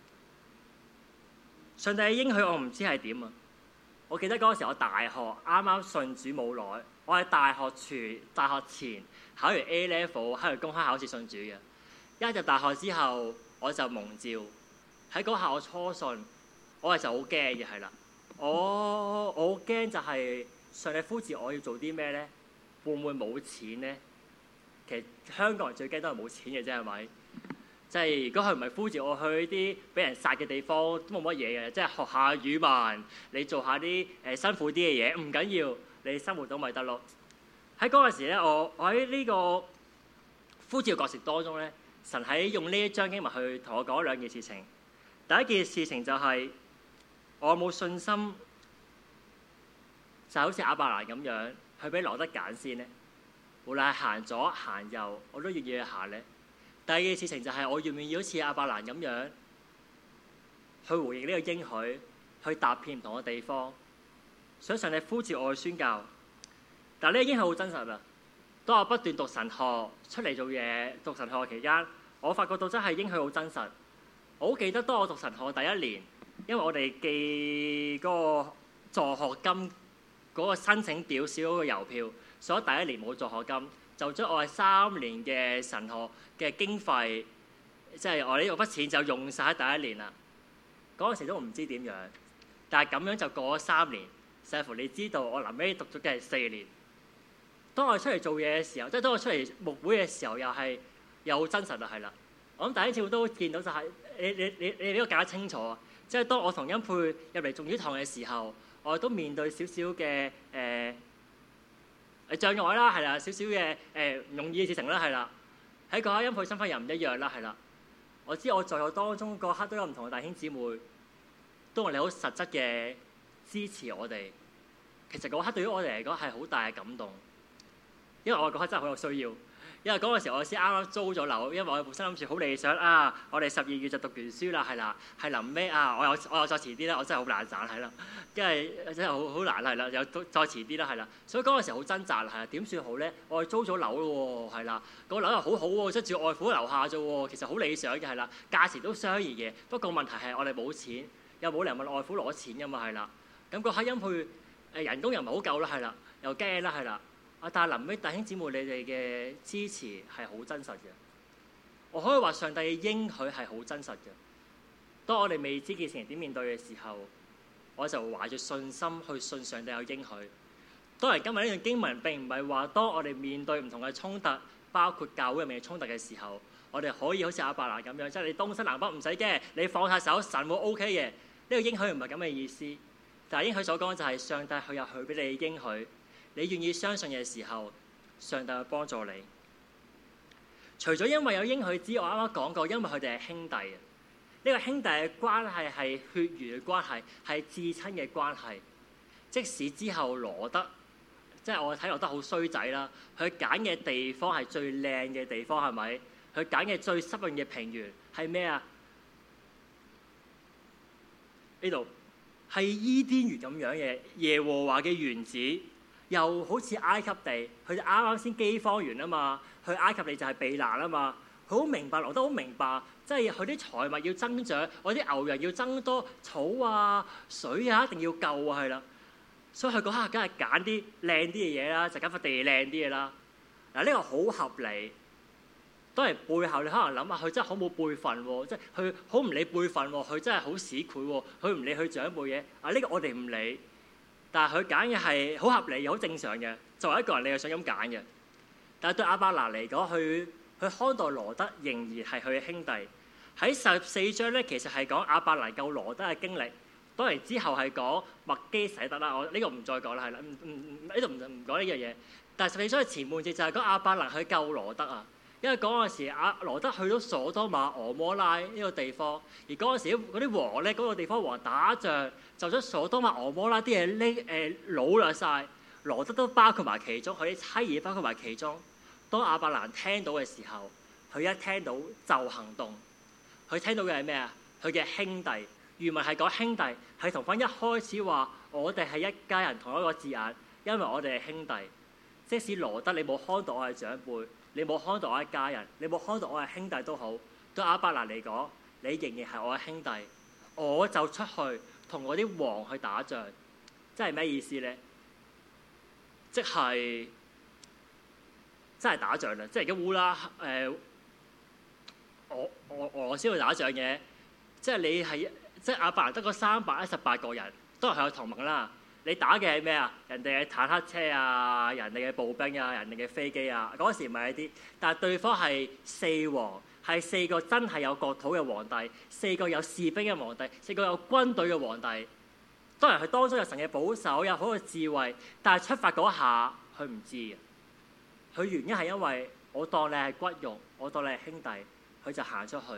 上帝嘅應許我唔知係點啊！我記得嗰陣時我大學啱啱信主冇耐，我喺大學前大學前考完 A level 喺度公開考試信主嘅。一入大學之後我就蒙召，喺嗰下我初信，我係就好驚嘅係啦。我我好驚就係上帝呼召我要做啲咩咧？會唔會冇錢咧？其實香港人最驚都係冇錢嘅啫，係咪？即係如果佢唔係呼召我去啲俾人殺嘅地方，都冇乜嘢嘅。即係學下語文，你做下啲誒、呃、辛苦啲嘅嘢，唔緊要，你生活到咪得咯。喺嗰陣時咧，我我喺呢個呼召過程當中咧，神喺用呢一章經文去同我講兩件事情。第一件事情就係、是、我有冇信心就好似亞伯蘭咁樣，去俾羅得揀先咧？無論係行左行右，我都願意去行咧。第二件事情就係我願唔願意好似亞伯蘭咁樣去回應呢個應許，去踏遍唔同嘅地方，想上帝呼召我去宣教。但係呢個應許好真實啊！當我不斷讀神學出嚟做嘢，讀神學期間，我發覺到真係應許好真實。我好記得當我讀神學第一年，因為我哋寄嗰個助學金嗰個申請表少嗰個郵票，所以第一年冇助學金，就將我係三年嘅神學嘅經費，即係我呢個筆錢就用晒喺第一年啦。嗰陣時都唔知點樣，但係咁樣就過咗三年。甚至乎你知道我臨尾讀咗嘅係四年。當我出嚟做嘢嘅時候，即係當我出嚟牧會嘅時候，又係又好真實啊，係啦。我諗第一次都見到就係、是、你你你你呢個搞得清楚啊！即係當我同恩佩入嚟眾主堂嘅時候，我都面對少少嘅誒誒障礙啦，係啦，少少嘅誒唔容易嘅事情啦，係啦。喺嗰刻恩佩身份又唔一樣啦，係啦。我知我在我當中嗰刻都有唔同嘅弟兄姊妹，都我哋好實質嘅支持我哋。其實嗰刻對於我哋嚟講係好大嘅感動，因為我嗰刻真係好有需要。因為嗰陣時我先啱啱租咗樓，因為我本身諗住好理想啊，我哋十二月就讀完書啦，係啦，係臨尾啊，我又我又再遲啲啦，我真係好難賺係啦，因為真係好好難係啦，又再遲啲啦係啦，所以嗰陣時好掙扎係啊，點算好咧？我哋租咗樓咯喎，係啦，個樓又好好喎，即係住外父樓下啫喎，其實好理想嘅係啦，價錢都相宜嘅，不過問題係我哋冇錢，又冇人問外父攞錢㗎嘛係啦，咁個刻音配誒人工又唔係好夠啦係啦，又驚啦係啦。啊！但係臨尾弟兄姊妹，你哋嘅支持係好真實嘅。我可以話上帝嘅應許係好真實嘅。當我哋未知件事情點面對嘅時候，我就懷住信心去信上帝有應許。當然今日呢段經文並唔係話當我哋面對唔同嘅衝突，包括教會入面嘅衝突嘅時候，我哋可以好似亞伯蘭咁樣，即係你東西南北唔使驚，你放下手，神會 O K 嘅。呢個應許唔係咁嘅意思。但係應許所講就係上帝佢有許俾你嘅應許。你願意相信嘅時候，上帝會幫助你。除咗因為有應許之外，我啱啱講過，因為佢哋係兄弟啊。呢個兄弟嘅關係係血緣嘅關係，係至親嘅關係。即使之後羅得，即係我睇羅得好衰仔啦，佢揀嘅地方係最靚嘅地方，係咪？佢揀嘅最濕潤嘅平原係咩啊？呢度係伊甸園咁樣嘅耶和華嘅園子。又好似埃及地，佢哋啱啱先饑荒完啊嘛，去埃及地就係避難啊嘛。佢好明白，羅得好明白，即係佢啲財物要增長，我啲牛羊要增多，草啊、水啊一定要夠啊，係啦。所以佢嗰刻梗係揀啲靚啲嘅嘢啦，就揀塊地靚啲嘅啦。嗱，呢個好合理。當然背後你可能諗下，佢真係好冇輩分喎，即係佢好唔理輩分喎，佢真係好市儈喎，佢唔理佢長輩嘢。啊，呢個我哋唔理。但係佢揀嘅係好合理又好正常嘅，作為一個人你係想咁揀嘅。但係對亞伯蘭嚟講，佢佢看待羅得仍然係佢嘅兄弟。喺十四章咧，其實係講亞伯蘭救羅得嘅經歷。當然之後係講麥基洗德啦，我呢個唔再講啦，係啦，唔唔唔呢度唔唔講呢樣嘢。但係十四章嘅前半節就係講亞伯蘭去救羅得啊。因為嗰陣時亞羅得去到所多瑪俄摩拉呢個地方，而嗰陣時嗰啲王咧，嗰、嗰個地方王打仗，就將所多瑪俄摩拉啲嘢拎誒擄掠晒，羅得都包括埋其中，佢啲妻兒包括埋其中。當亞伯蘭聽到嘅時候，佢一聽到就行動。佢聽到嘅係咩啊？佢嘅兄弟，原文係講兄弟，係同翻一開始話我哋係一家人同一個字眼，因為我哋係兄弟。即使羅得你冇看到我係長輩，你冇看到我係家人，你冇看到我係兄弟都好，對亞伯蘭嚟講，你仍然係我嘅兄弟。我就出去同我啲王去打仗，即係咩意思咧？即係真係打仗啦！即係而家烏拉誒，我我俄羅斯去打仗嘅，即係你係即係亞伯蘭得嗰三百一十八個人，都係佢嘅同盟啦。你打嘅係咩啊？人哋嘅坦克車啊，人哋嘅步兵啊，人哋嘅飛機啊，嗰時唔係一啲，但係對方係四王，係四個真係有國土嘅皇帝，四個有士兵嘅皇帝，四個有軍隊嘅皇帝。當然佢當中有神嘅保守，有好嘅智慧，但係出發嗰下佢唔知嘅。佢原因係因為我當你係骨肉，我當你係兄弟，佢就行出去。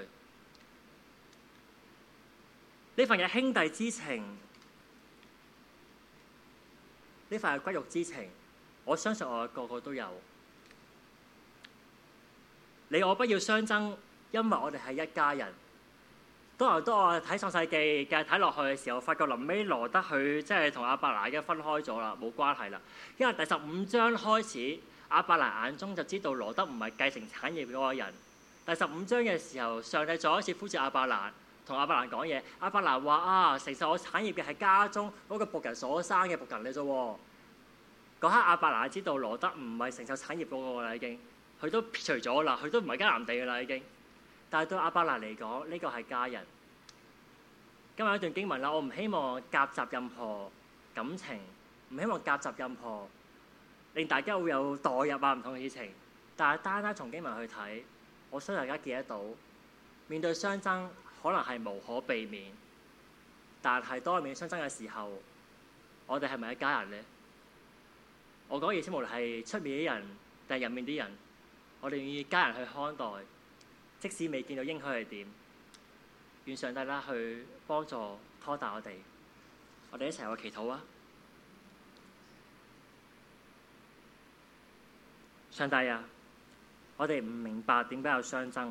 呢份嘅兄弟之情， 呢塊骨肉之情，我相信我哋個個都有。你我不要相爭，因為我哋係一家人。當我當我睇創世記嘅睇落去嘅時候，發覺臨尾羅德佢即係同亞伯蘭嘅分開咗啦，冇關係啦。因為第十五章開始，亞伯蘭眼中就知道羅德唔係繼承產業嗰個人。第十五章嘅時候，上帝再一次呼召亞伯蘭，同亞伯蘭講嘢。亞伯蘭話：啊，承受我產業嘅係家中嗰個僕人所生嘅僕人嚟啫。嗰刻亞伯蘭知道羅德唔係承受產業嗰個啦，已經佢都撇除咗啦，佢都唔係迦南地噶啦，已經。但係對亞伯蘭嚟講，呢個係家人。今日一段經文啦，我唔希望夾雜任何感情，唔希望夾雜任何令大家會有代入啊唔同嘅事情。但係單單從經文去睇，我相信大家記得到，面對相爭可能係無可避免。但係當面對相爭嘅時候，我哋係咪一家人呢？我講嘅意思無論係出面啲人定係入面啲人，我哋願意家人去看待。即使未見到應許係點，願上帝啦去幫助拖大我哋，我哋一齊有個祈禱啊！上帝啊，我哋唔明白點解有相爭，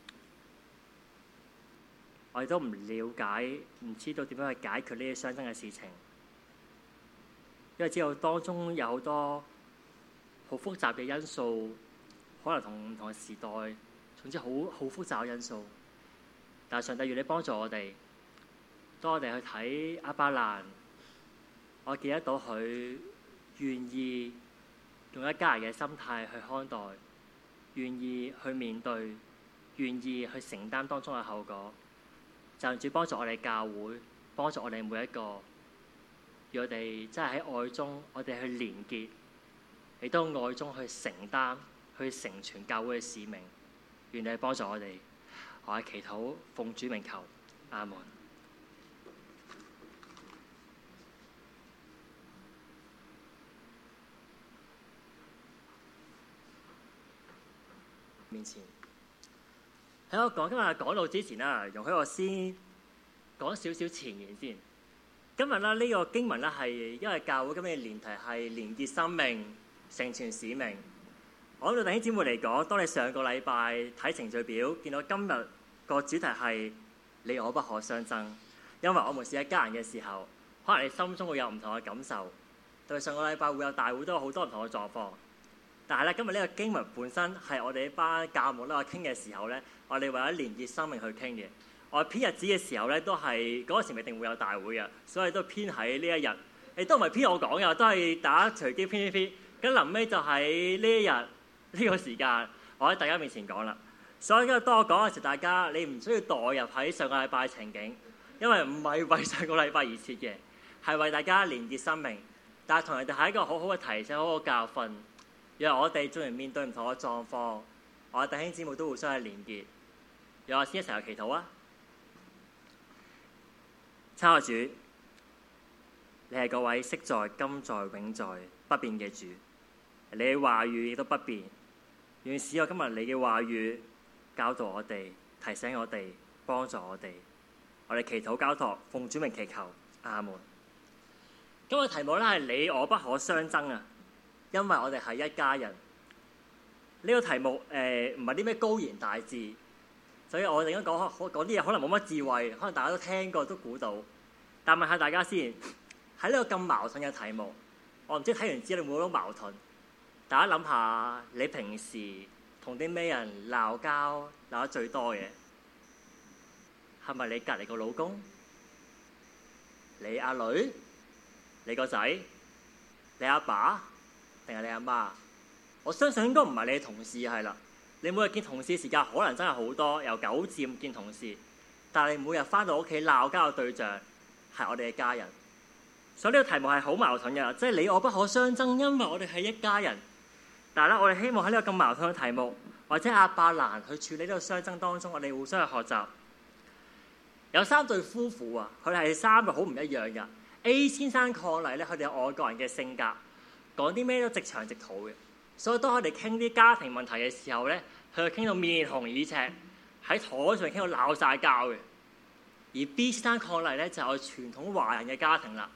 我哋都唔了解，唔知道點樣去解決呢啲相爭嘅事情，因為知道當中有好多好複雜嘅因素，可能同唔同嘅時代。總之好好複雜嘅因素，但係上帝願你幫助我哋。當我哋去睇亞伯蘭，我記得到佢願意用一家人嘅心態去看待，願意去面對，願意去承擔當中嘅後果。就主幫助我哋教會，幫助我哋每一個，讓我哋真係喺愛中，我哋去連結，亦都愛中去承擔，去成全教會嘅使命。願你幫助我哋，我係祈禱奉主名求，阿門。面前喺我講今日講道之前啦，容許我先講少少前言先。今日啦，呢個經文咧係因為教會今日嘅年題係連結生命、成全使命。我對弟兄姊妹嚟講，當你上個禮拜睇程序表，見到今日個主題係你我不可相爭，因為我們是一家人嘅時候，可能你心中會有唔同嘅感受。對上個禮拜會有大會都有好多唔同嘅狀況，但係咧今日呢個經文本身係我哋一班教牧咧傾嘅時候咧，我哋為咗連結生命去傾嘅。我編日子嘅時候咧，都係嗰陣時未定會有大會嘅，所以都編喺呢一日。亦都唔係編我講嘅，都係大家隨機編一編。咁臨尾就喺呢一日。呢個時間，我喺大家面前講啦。所以今日當我講嘅時候，大家你唔需要代入喺上個禮拜嘅情景，因為唔係為上個禮拜而設嘅，係為大家連結生命。但係同人哋係一個好好嘅提醒，好好嘅教訓，讓我哋雖然面對唔同嘅狀況，我哋弟兄姊妹都互相去連結。讓我先一齊去祈禱啊！親愛主，你係嗰位昔在、今在、永在不變嘅主，你嘅話語亦都不變。願使我今日你嘅話語教導我哋，提醒我哋，幫助我哋。我哋祈禱交託，奉主名祈求，阿門。今日題目咧係你我不可相爭啊，因為我哋係一家人。呢、這個題目誒唔係啲咩高言大智，所以我哋應該講講啲嘢可能冇乜智慧，可能大家都聽過都估到。但問下大家先，喺呢個咁矛盾嘅題目，我唔知睇完之後你會唔會好矛盾？大家諗下，你平時同啲咩人鬧交鬧得最多嘅？係咪你隔離個老公？你阿女？你個仔？你阿爸？定係你阿媽？我相信應該唔係你嘅同事係啦。你每日見同事時間可能真係好多，由九至五見同事，但係你每日翻到屋企鬧交嘅對象係我哋嘅家人。所以呢個題目係好矛盾嘅，即係你我不可相爭，因為我哋係一家人。但係咧，我哋希望喺呢個咁矛盾嘅題目，或者亞伯蘭去處理呢個相爭當中，我哋互相去學習。有三對夫婦啊，佢哋係三個好唔一樣嘅。A 先生伉儷咧，佢哋有外國人嘅性格，講啲咩都直腸直肚嘅。所以當佢哋傾啲家庭問題嘅時候咧，佢哋傾到面紅耳赤，喺台上傾到鬧晒交嘅。而 B 先生伉儷咧就係傳統華人嘅家庭啦，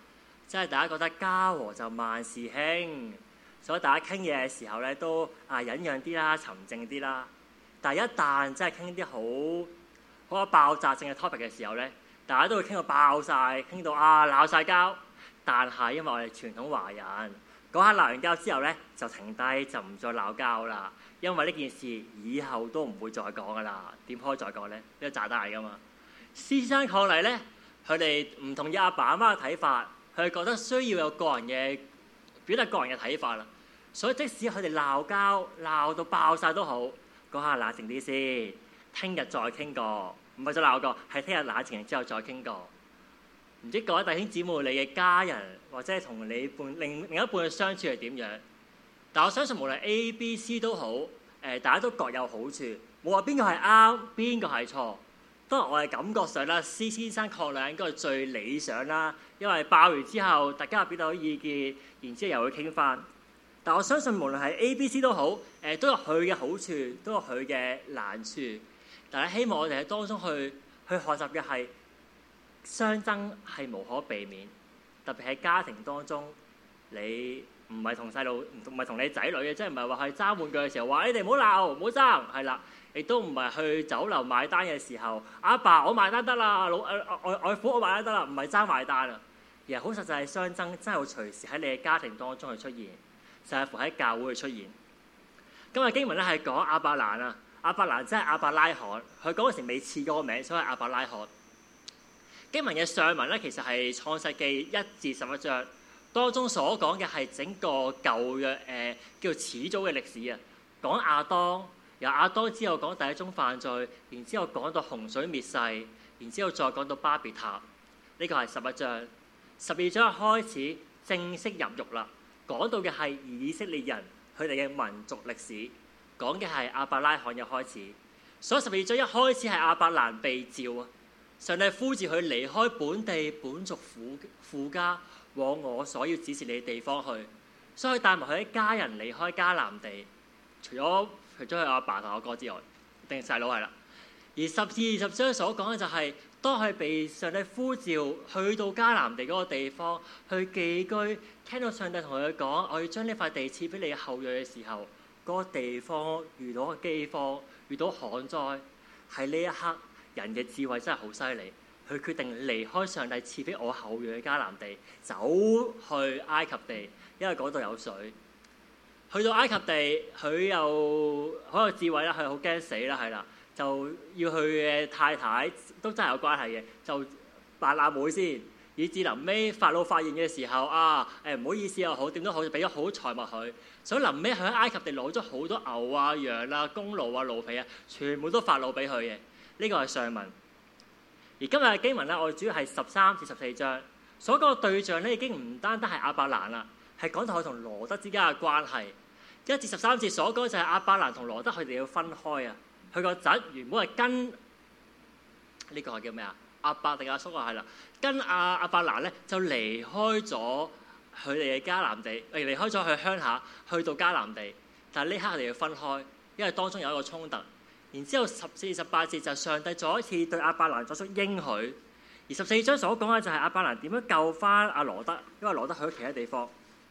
即係大家覺得家和就萬事興，所以大家傾嘢嘅時候咧都啊忍讓啲啦，沉靜啲啦。但係一旦真係傾啲好好有爆炸性嘅 topic 嘅時候咧，大家都會傾到爆晒，傾到啊鬧晒交。但係因為我哋傳統華人嗰下鬧完交之後咧就停低，就唔再鬧交啦。因為呢件事以後都唔會再講噶啦，點可以再講咧？呢個炸彈嚟噶嘛。師生抗禮咧，佢哋唔同意阿爸阿媽嘅睇法，佢哋覺得需要有個人嘅表達個人嘅睇法啦。所以即使佢哋鬧交鬧到爆晒都好，嗰下冷靜啲先，聽日再傾過，唔係再鬧過，係聽日冷靜之後再傾過。唔知各位弟兄姊妹，你嘅家人或者係同你伴另另一半嘅相處係點樣？但我相信無論 A、B、C 都好，誒大家都各有好處，冇話邊個係啱，邊個係錯。當然我係感覺上啦，施先生抗禮應該係最理想啦，因為爆完之後大家又表達咗意見，然之後又會傾翻。但我相信無論係 A、B、C 都好，誒都有佢嘅好處，都有佢嘅難處。但係希望我哋喺當中去去學習嘅係相爭係無可避免，特別喺家庭當中，你唔係同細路，唔係同你仔女嘅，即係唔係話係爭玩具嘅時候話你哋唔好鬧，唔好爭，係啦。亦都唔係去酒樓買單嘅時候，阿爸，爸我買單得啦，老誒外外父我買單得啦，唔係爭買單啊，而係好實際係相爭，真係會隨時喺你嘅家庭當中去出現，甚至乎喺教會去出現。今日經文咧係講亞伯蘭啊，亞伯蘭即係亞伯拉罕，佢嗰陣時未賜嗰個名，所以係亞伯拉罕。經文嘅上文咧其實係創世記一至十一章，當中所講嘅係整個舊約誒、呃、叫做始祖嘅歷史啊，講亞當。由亞當之後講第一宗犯罪，然之後講到洪水滅世，然之後再講到巴別塔，呢個係十一章。十二章開始正式入獄啦，講到嘅係以色列人佢哋嘅民族歷史，講嘅係亞伯拉罕嘅開始。所以十二章一開始係亞伯蘭被召啊，上帝呼召佢離開本地本族父父家，往我所要指示你嘅地方去，所以佢帶埋佢一家人離開迦南地，除咗除咗佢阿爸同阿哥之外，定細佬係啦。而十至二十章所講嘅就係、是，當佢被上帝呼召去到迦南地嗰個地方去寄居，聽到上帝同佢講：我要將呢塊地賜俾你嘅後裔嘅時候，嗰、那個地方遇到饑荒，遇到旱災，喺呢一刻人嘅智慧真係好犀利。佢決定離開上帝賜俾我後裔嘅迦南地，走去埃及地，因為嗰度有水。去到埃及地，佢又好有智慧啦，佢好驚死啦，係啦，就要佢嘅太太都真係有關係嘅，就扮阿妹先，以至臨尾法老發現嘅時候啊，誒唔好意思又好，點都好，就俾咗好財物佢，所以臨尾佢喺埃及地攞咗好多牛啊、羊啊、公驢啊、驢皮啊，全部都法老俾佢嘅。呢個係上文。而今日嘅經文咧，我哋主要係十三至十四章，所講嘅對象咧已經唔單單係亞伯蘭啦，係講到佢同羅德之間嘅關係。一至十三節所講就係亞伯蘭同羅德佢哋要分開啊！佢個侄原本係跟呢、這個係叫咩啊？阿伯定阿叔啊？係啦，跟阿亞伯蘭咧就離開咗佢哋嘅迦南地，誒離開咗佢鄉下，去到迦南地。但係呢刻佢哋要分開，因為當中有一個衝突。然之後十四至十八節就係上帝再一次對亞伯蘭作出應許。而十四章所講嘅就係亞伯蘭點樣救翻阿羅德，因為羅德去咗其他地方。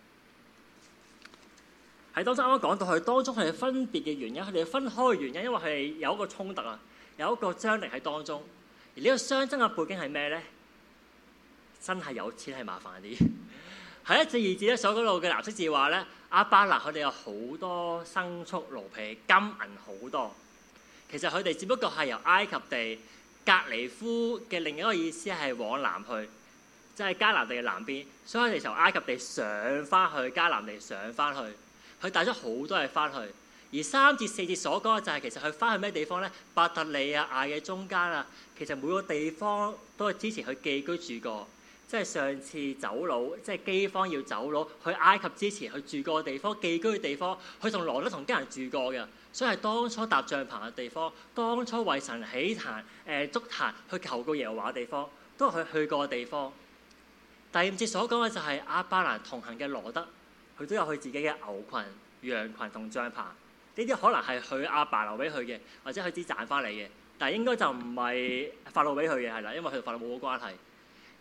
喺當中啱啱講到佢當中佢哋分別嘅原因，佢哋分開嘅原因，因為佢哋有一個衝突啊，有一個張力喺當中。而呢個相爭嘅背景係咩咧？真係有錢係麻煩啲。喺一至二節咧所講到嘅藍色字話咧，亞伯蘭佢哋有好多牲畜奴婢金銀好多。其實佢哋只不過係由埃及地革尼夫嘅另一個意思係往南去，即係迦南地嘅南邊，所以佢哋從埃及地上翻去迦南地上翻去。佢帶咗好多嘢翻去，而三至四節所講嘅就係其實佢翻去咩地方咧？伯特利亞亞嘅中間啊，其實每個地方都係之前佢寄居住過，即係上次走佬，即係饑荒要走佬去埃及之前佢住過嘅地方，寄居嘅地方，佢同羅德同家人住過嘅，所以係當初搭帳棚嘅地方，當初為神起壇誒築壇去求告耶和華嘅地方，都係佢去過嘅地方。第五節所講嘅就係亞伯蘭同行嘅羅德。佢都有佢自己嘅牛群、羊群同帳棚，呢啲可能係佢阿爸留俾佢嘅，或者佢自己賺翻嚟嘅，但係應該就唔係法老俾佢嘅，係啦，因為佢同法老冇關係。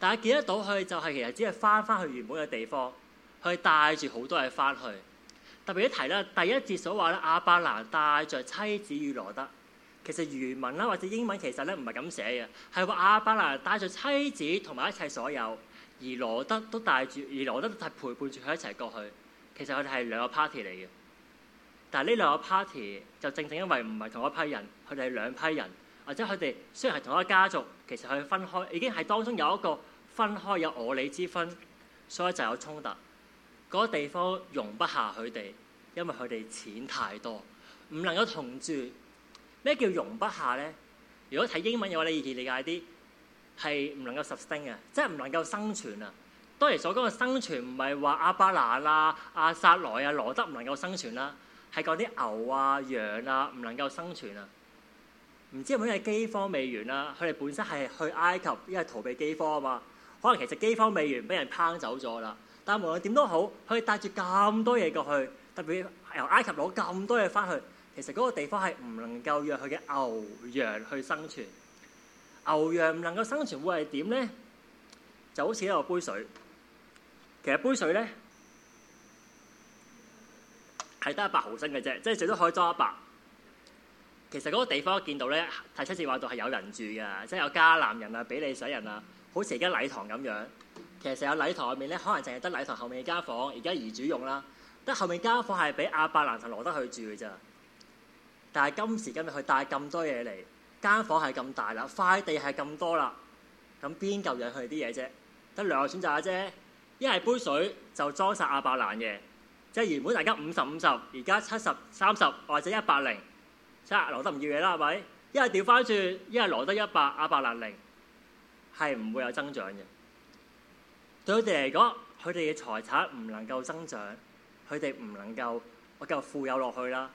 但係見得到佢就係其實只係翻翻去原本嘅地方，佢帶住好多嘢翻去。特別一提咧，第一節所話咧，亞伯蘭帶着妻子與羅德，其實原文啦或者英文其實咧唔係咁寫嘅，係話亞伯蘭帶着妻子同埋一切所有，而羅德都帶住，而羅德都係陪伴住佢一齊過去。其實佢哋係兩個 party 嚟嘅，但係呢兩個 party 就正正因為唔係同一批人，佢哋係兩批人，或者佢哋雖然係同一個家族，其實佢哋分開，已經係當中有一個分開有我理之分，所以就有衝突。嗰個地方容不下佢哋，因為佢哋錢太多，唔能夠同住。咩叫容不下咧？如果睇英文嘅話，你易理解啲，係唔能夠 sustain 嘅，即係唔能夠生存啊。當然所講嘅生存唔係話亞伯蘭啊、亞撒萊啊、羅德唔能夠生存啦，係講啲牛啊、羊啊唔能夠生存啊。唔知係咪因為饑荒未完啦？佢哋本身係去埃及，因為逃避饑荒啊嘛。可能其實饑荒未完，俾人拋走咗啦。但無論點都好，佢哋帶住咁多嘢過去，特別由埃及攞咁多嘢翻去，其實嗰個地方係唔能夠讓佢嘅牛羊去生存。牛羊唔能夠生存會係點咧？就好似一個杯水，其實杯水咧係得一百毫升嘅啫，即係最多可以裝一百。其實嗰個地方見到咧，第七節話到係有人住嘅，即係有迦南人啊、比利洗人啊，好似而家禮堂咁樣。其實成個禮堂入面咧，可能淨係得禮堂後面嘅間房，而家兒主用啦。得後面間房係俾亞伯蘭同羅德去住嘅咋。但係今時今日佢帶咁多嘢嚟，間房係咁大啦，塊地係咁多啦，咁邊夠養佢哋啲嘢啫？得兩個選擇嘅啫，一係杯水就裝晒亞伯蘭嘅，即係原本大家五十五十，而家七十三十或者一百零，即係羅德唔要嘢啦，係咪？一係調翻轉，一係羅德一百，亞伯蘭零，係唔會有增長嘅。對佢哋嚟講，佢哋嘅財產唔能夠增長，佢哋唔能夠我繼續富有落去啦，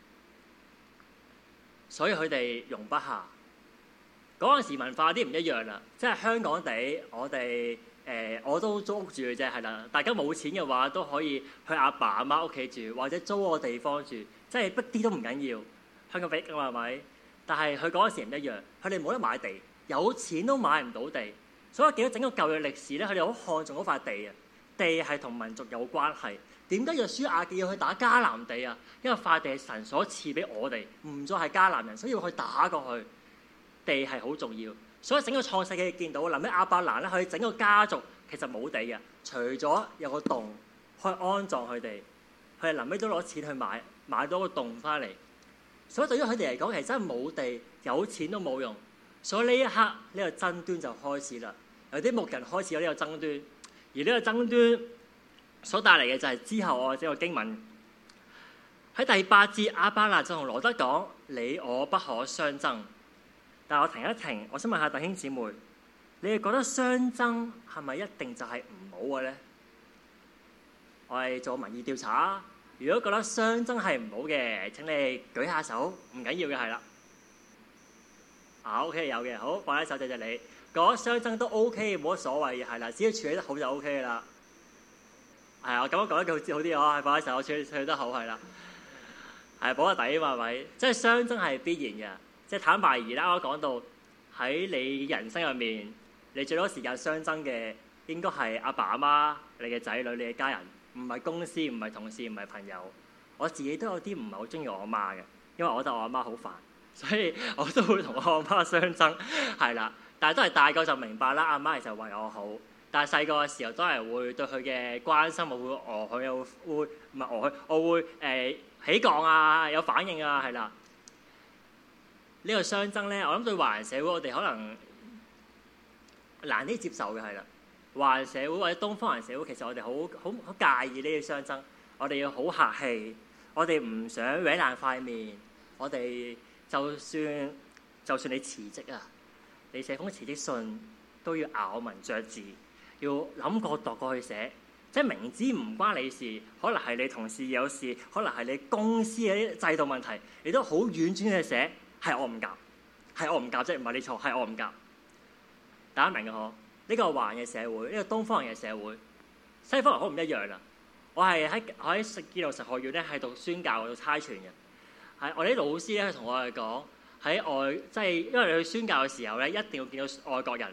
所以佢哋容不下。嗰陣時文化啲唔一樣啦，即係香港地，我哋誒、呃、我都租屋住嘅啫，係啦。大家冇錢嘅話，都可以去阿爸阿媽屋企住，或者租個地方住，即係逼啲都唔緊要。香港逼㗎嘛，係咪？但係佢嗰陣時唔一樣，佢哋冇得買地，有錢都買唔到地。所以記得整個舊約歷史咧，佢哋好看重嗰塊地啊。地係同民族有關係。點解約書亞記要去打迦南地啊？因為塊地係神所賜俾我哋，唔再係迦南人，所以要去打過去。地係好重要，所以整個創世記見到臨尾亞伯蘭咧，佢整個家族其實冇地嘅，除咗有個洞可以安葬佢哋，佢哋臨尾都攞錢去買買到個洞翻嚟。所以對於佢哋嚟講，其實真係冇地，有錢都冇用。所以呢一刻呢個爭端就開始啦，有啲牧人開始有呢個爭端，而呢個爭端所帶嚟嘅就係之後我這個經文喺第八節，亞伯蘭就同羅德講：你我不可相爭。但係我停一停，我想問下弟兄姊妹，你哋覺得相爭係咪一定就係唔好嘅咧？我哋做民意調查，如果覺得相爭係唔好嘅，請你舉下手，唔緊要嘅係啦。啊 OK 有嘅，好放喺手，謝謝你。覺得相爭都 OK，冇乜所謂嘅係啦，只要處理得好就 OK 啦。係啊，我咁樣講得句好啲啊，放喺手，我處理處理得好係啦。係保個底啊嘛，係咪？即係相爭係必然嘅。即係坦白而啦，我講到喺你人生入面，你最多時間相爭嘅應該係阿爸阿媽、你嘅仔女、你嘅家人，唔係公司、唔係同事、唔係朋友。我自己都有啲唔係好中意我阿媽嘅，因為我覺得我阿媽好煩，所以我都會同我阿媽相爭，係啦。但係都係大個就明白啦，阿媽其實為我好。但係細個嘅時候都係會對佢嘅關心，我會餓佢，又會唔係餓佢，我會誒、呃、起降啊，有反應啊，係啦。呢個相爭咧，我諗對華人社會，我哋可能難啲接受嘅係啦。華人社會或者東方人社會，其實我哋好好好介意呢啲相爭。我哋要好客氣，我哋唔想搲爛塊面。我哋就算就算你辭職啊，你寫封辭職信都要咬文嚼字，要諗過度過去寫。即係明知唔關你事，可能係你同事有事，可能係你公司嘅啲制度問題，你都好婉轉去寫。係我唔夾，係我唔夾啫，唔係你錯，係我唔夾。大家明嘅嗬？呢個華人嘅社會，呢個東方人嘅社會，西方人好唔一樣啦。我係喺我喺基督神學院咧，係讀宣教，讀差傳嘅。係我哋啲老師咧，同我哋講喺外，即係因為你去宣教嘅時候咧，一定要見到外國人。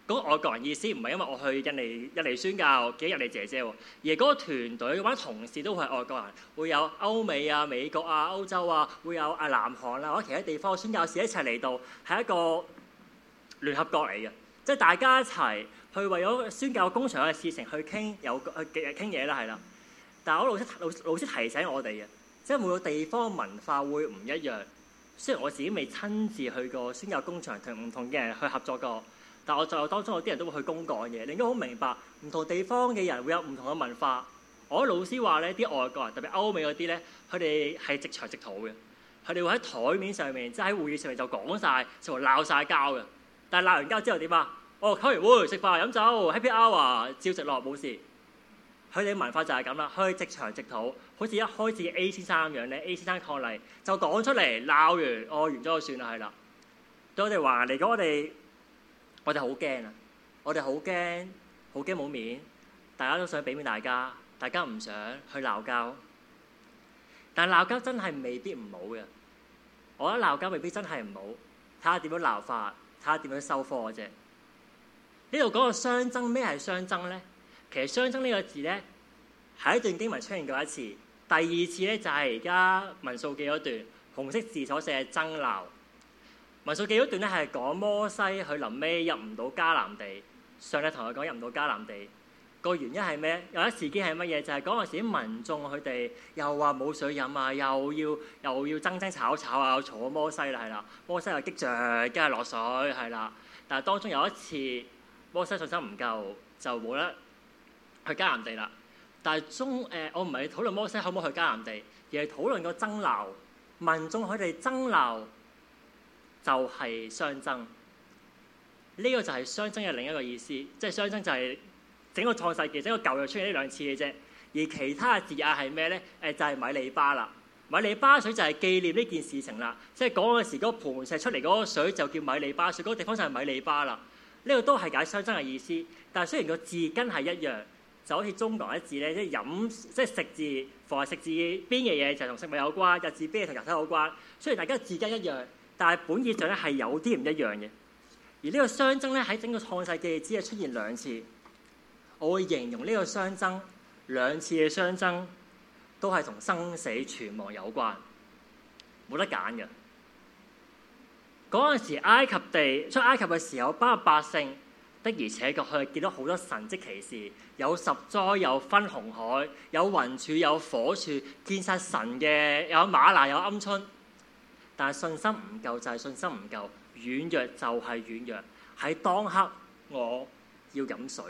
嗰個外國人意思唔係因為我去印尼印尼宣教幾印尼姐姐喎，而係嗰個團隊嗰班同事都係外國人，會有歐美啊、美國啊、歐洲啊，會有啊南韓啊或者其他地方嘅宣教士一齊嚟到，係一個聯合國嚟嘅，即係大家一齊去為咗宣教工場嘅事情去傾有去傾嘢啦，係啦。但係我老師老老師提醒我哋嘅，即係每個地方文化會唔一樣。雖然我自己未親自去過宣教工場同唔同嘅人去合作過，但我在當中有啲人都會去公幹嘅，你應該好明白唔同地方嘅人會有唔同嘅文化。我老師話咧，啲外國人特別歐美嗰啲咧，佢哋係直腸直肚嘅，佢哋會喺台面上面，即係喺會議上面就講晒，就鬧晒交嘅。但係鬧完交之後點啊？哦，開完會食飯飲酒 happy hour 照直落冇事。佢哋文化就係咁啦，佢直腸直肚，好似一開始 A 先生咁樣咧 ，A 先生抗例就講出嚟鬧完，哦完咗就算啦，係啦。對我哋華人嚟講，我哋我哋好驚啊！我哋好驚，好驚冇面，大家都想俾面大家，大家唔想去鬧交。但係鬧交真係未必唔好嘅，我覺得鬧交未必真係唔好，睇下點樣鬧法，睇下點樣收科嘅啫。呢度講個相爭，咩係相爭咧？其實相爭呢個字咧，喺一段經文出現過一次，第二次咧就係而家民數記嗰段紅色字所寫嘅爭鬧。民數記嗰段咧係講摩西佢臨尾入唔到迦南地，上帝同佢講入唔到迦南地，個原因係咩？有一事件係乜嘢？就係嗰陣時啲民眾佢哋又話冇水飲啊，又要又要爭爭吵吵啊，嘈摩西啦，係啦，摩西又激着，跟住落水係啦。但係當中有一次摩西信心唔夠，就冇得去迦南地啦。但係中誒、呃，我唔係討論摩西可唔可以去迦南地，而係討論個爭鬧，民眾佢哋爭鬧就係相爭。呢、這個就係相爭嘅另一個意思，即係相爭就係整個創世記、整個舊約出現呢兩次嘅啫。而其他嘅字眼係咩咧？誒就係、是、米利巴啦。米利巴水就係紀念呢件事情啦，即係嗰陣時嗰盤石出嚟嗰個水就叫米利巴水，嗰、那個地方就係米利巴啦。呢個都係解相爭嘅意思，但係雖然個字根係一樣，就好似中國一字咧，即係飲即係食字，凡係食字邊嘅嘢就同食物有關，日字邊同日頭有關。雖然大家字根一樣，但係本意上咧係有啲唔一樣嘅。而呢個相爭咧喺整個創世記只係出現兩次，我會形容呢個相爭兩次嘅相爭都係同生死存亡有關，冇得揀嘅。嗰陣時埃及地出埃及嘅時候，包括百姓的而且確佢係見到好多神蹟奇事，有十災，有分紅海，有雲柱，有火柱，見晒神嘅，有嗎哪，有鵪鶉。但係信心唔夠就係信心唔夠，軟弱就係軟弱。喺當刻我要飲水，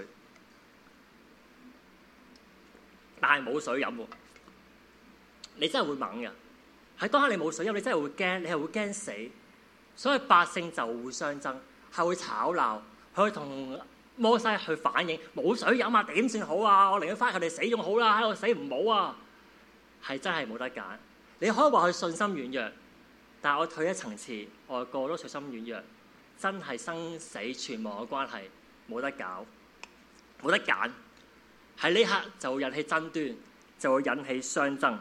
但係冇水飲喎，你真係會猛嘅。喺當刻你冇水飲，你真係會驚，你係會驚死。所以百姓就會相爭，係會吵鬧，去同摩西去反映冇水飲啊，點算好啊？我寧願翻佢哋死仲好啦，喺度死唔好啊！係真係冇得揀。你可以話佢信心軟弱，但係我退一層次，外國都信心軟弱，真係生死存亡嘅關係冇得搞，冇得揀。喺呢刻就會引起爭端，就會引起相爭。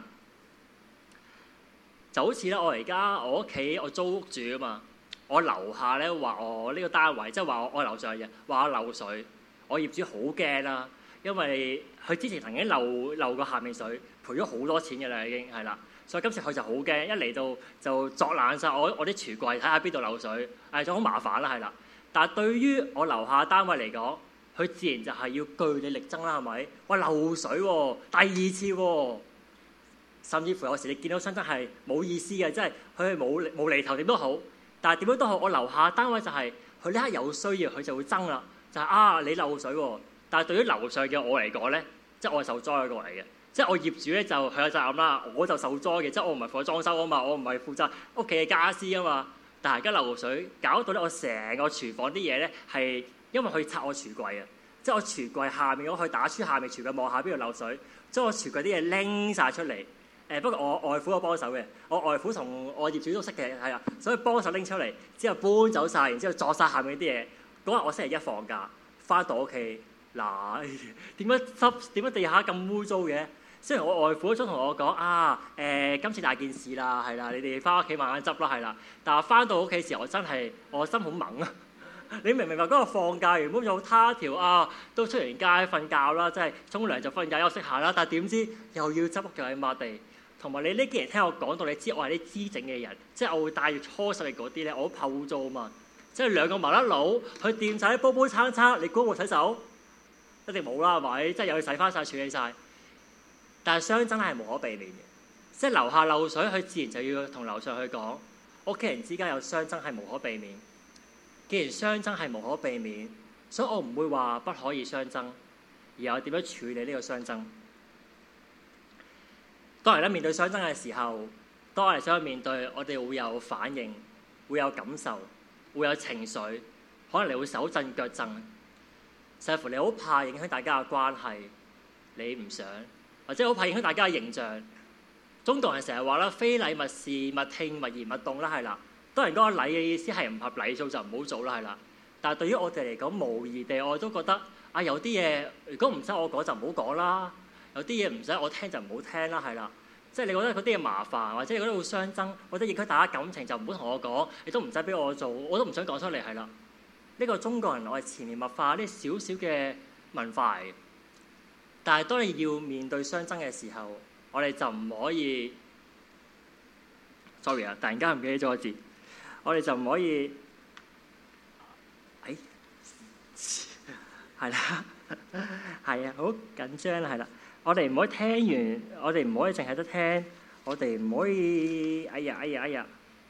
就好似咧，我而家我屋企我租屋住啊嘛，我樓下咧話我呢個單位，即係話我我樓上嘅話我漏水，我業主好驚啦，因為佢之前曾經漏漏過下面水，賠咗好多錢嘅啦已經係啦，所以今次佢就好驚，一嚟到就鑿爛晒我我啲櫥櫃，睇下邊度漏水，誒就好麻煩啦係啦。但係對於我樓下單位嚟講，佢自然就係要據理力爭啦，係咪？哇漏水喎、啊，第二次喎、啊。甚至乎有時你見到相爭係冇意思嘅，即係佢係冇冇厘頭點都好，但係點樣都好，我樓下單位就係佢呢刻有需要，佢就會爭啦，就係、是、啊你漏水喎，但係對於樓上嘅我嚟講咧，即係我係受災嗰個嚟嘅，即係我業主咧就佢有責任啦，我就受災嘅，即係我唔係負責裝修啊嘛，我唔係負責屋企嘅家私啊嘛，但係而家漏水搞到咧我成個廚房啲嘢咧係因為佢拆我櫥櫃啊，即係我櫥櫃下面我可以打穿下面櫥櫃望下邊度漏水，將我櫥櫃啲嘢拎晒出嚟。誒不過我外父有幫手嘅，我外父同我業主都識嘅，係啊，所以幫手拎出嚟之後搬走晒，然之後鑿晒下面啲嘢。嗰日我星期一放假，翻到屋企嗱點解濕點解地下咁污糟嘅？雖然我外父都同我講啊誒、呃、今次大件事啦，係啦，你哋翻屋企慢慢執啦，係啦。但係翻到屋企時我真係我心好猛啊， 你明唔明白嗰個放假原本有他條啊，都出完街瞓覺啦，即係沖涼就瞓覺休息下啦。但係點知又要執屋又要抹地，同埋你呢幾年聽我講到，你知我係啲知整嘅人，即係我會帶住初十嘅嗰啲咧，我好怕污糟啊嘛。即係兩個麻甩佬去掂晒啲煲煲罉罉，你估我洗手？一定冇啦，係咪？即係又要洗翻晒、處理晒。但係相爭係無可避免嘅，即係樓下漏水，佢自然就要同樓上去講。屋企人之間有相爭係無可避免。既然相爭係無可避免，所以我唔會話不可以相爭，而係我點樣處理呢個相爭。當然咧，面對相爭嘅時候，當我哋想去面對，我哋會有反應，會有感受，會有情緒，可能你會手震腳震，甚至乎你好怕影響大家嘅關係，你唔想，或者好怕影響大家嘅形象。中國人成日話啦，非禮勿視，勿聽，勿言，勿動啦，係啦。當然嗰個禮嘅意思係唔合禮數就唔好做啦，係啦。但係對於我哋嚟講，無疑地我都覺得啊，有啲嘢如果唔使我講就唔好講啦，有啲嘢唔使我聽就唔好聽啦，係啦。即係你覺得嗰啲嘢麻煩，或者你覺得會相爭，或者影響大家感情，就唔好同我講，你都唔使俾我做，我都唔想講出嚟，係啦。呢個中國人我係潛移默化呢少少嘅文化嚟嘅。但係當你要面對相爭嘅時候，我哋就唔可以 sorry 啊，突然間唔記得咗個字，我哋就唔可以，哎，係啦，係啊，好緊張啦，係啦。我哋唔可以聽完，我哋唔可以淨係得聽，我哋唔可以，哎呀哎呀哎呀，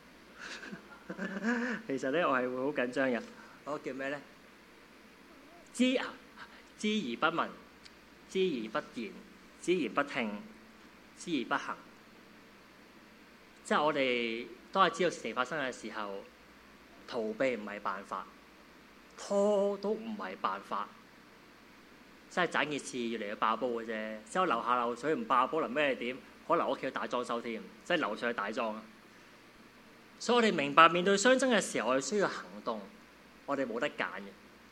其實咧我係會好緊張嘅。嗰個叫咩咧？知啊，知而不聞，知而不言，知而不聽，知而不行。即係我哋當係知道事情發生嘅時候，逃避唔係辦法，拖都唔係辦法。真係整件事越嚟越爆煲嘅啫，之後樓下漏水唔爆煲，能咩點？可能我屋企要大裝修添，即係樓上去大裝啊！所以我哋明白面對相爭嘅時候，我哋需要行動，我哋冇得揀嘅。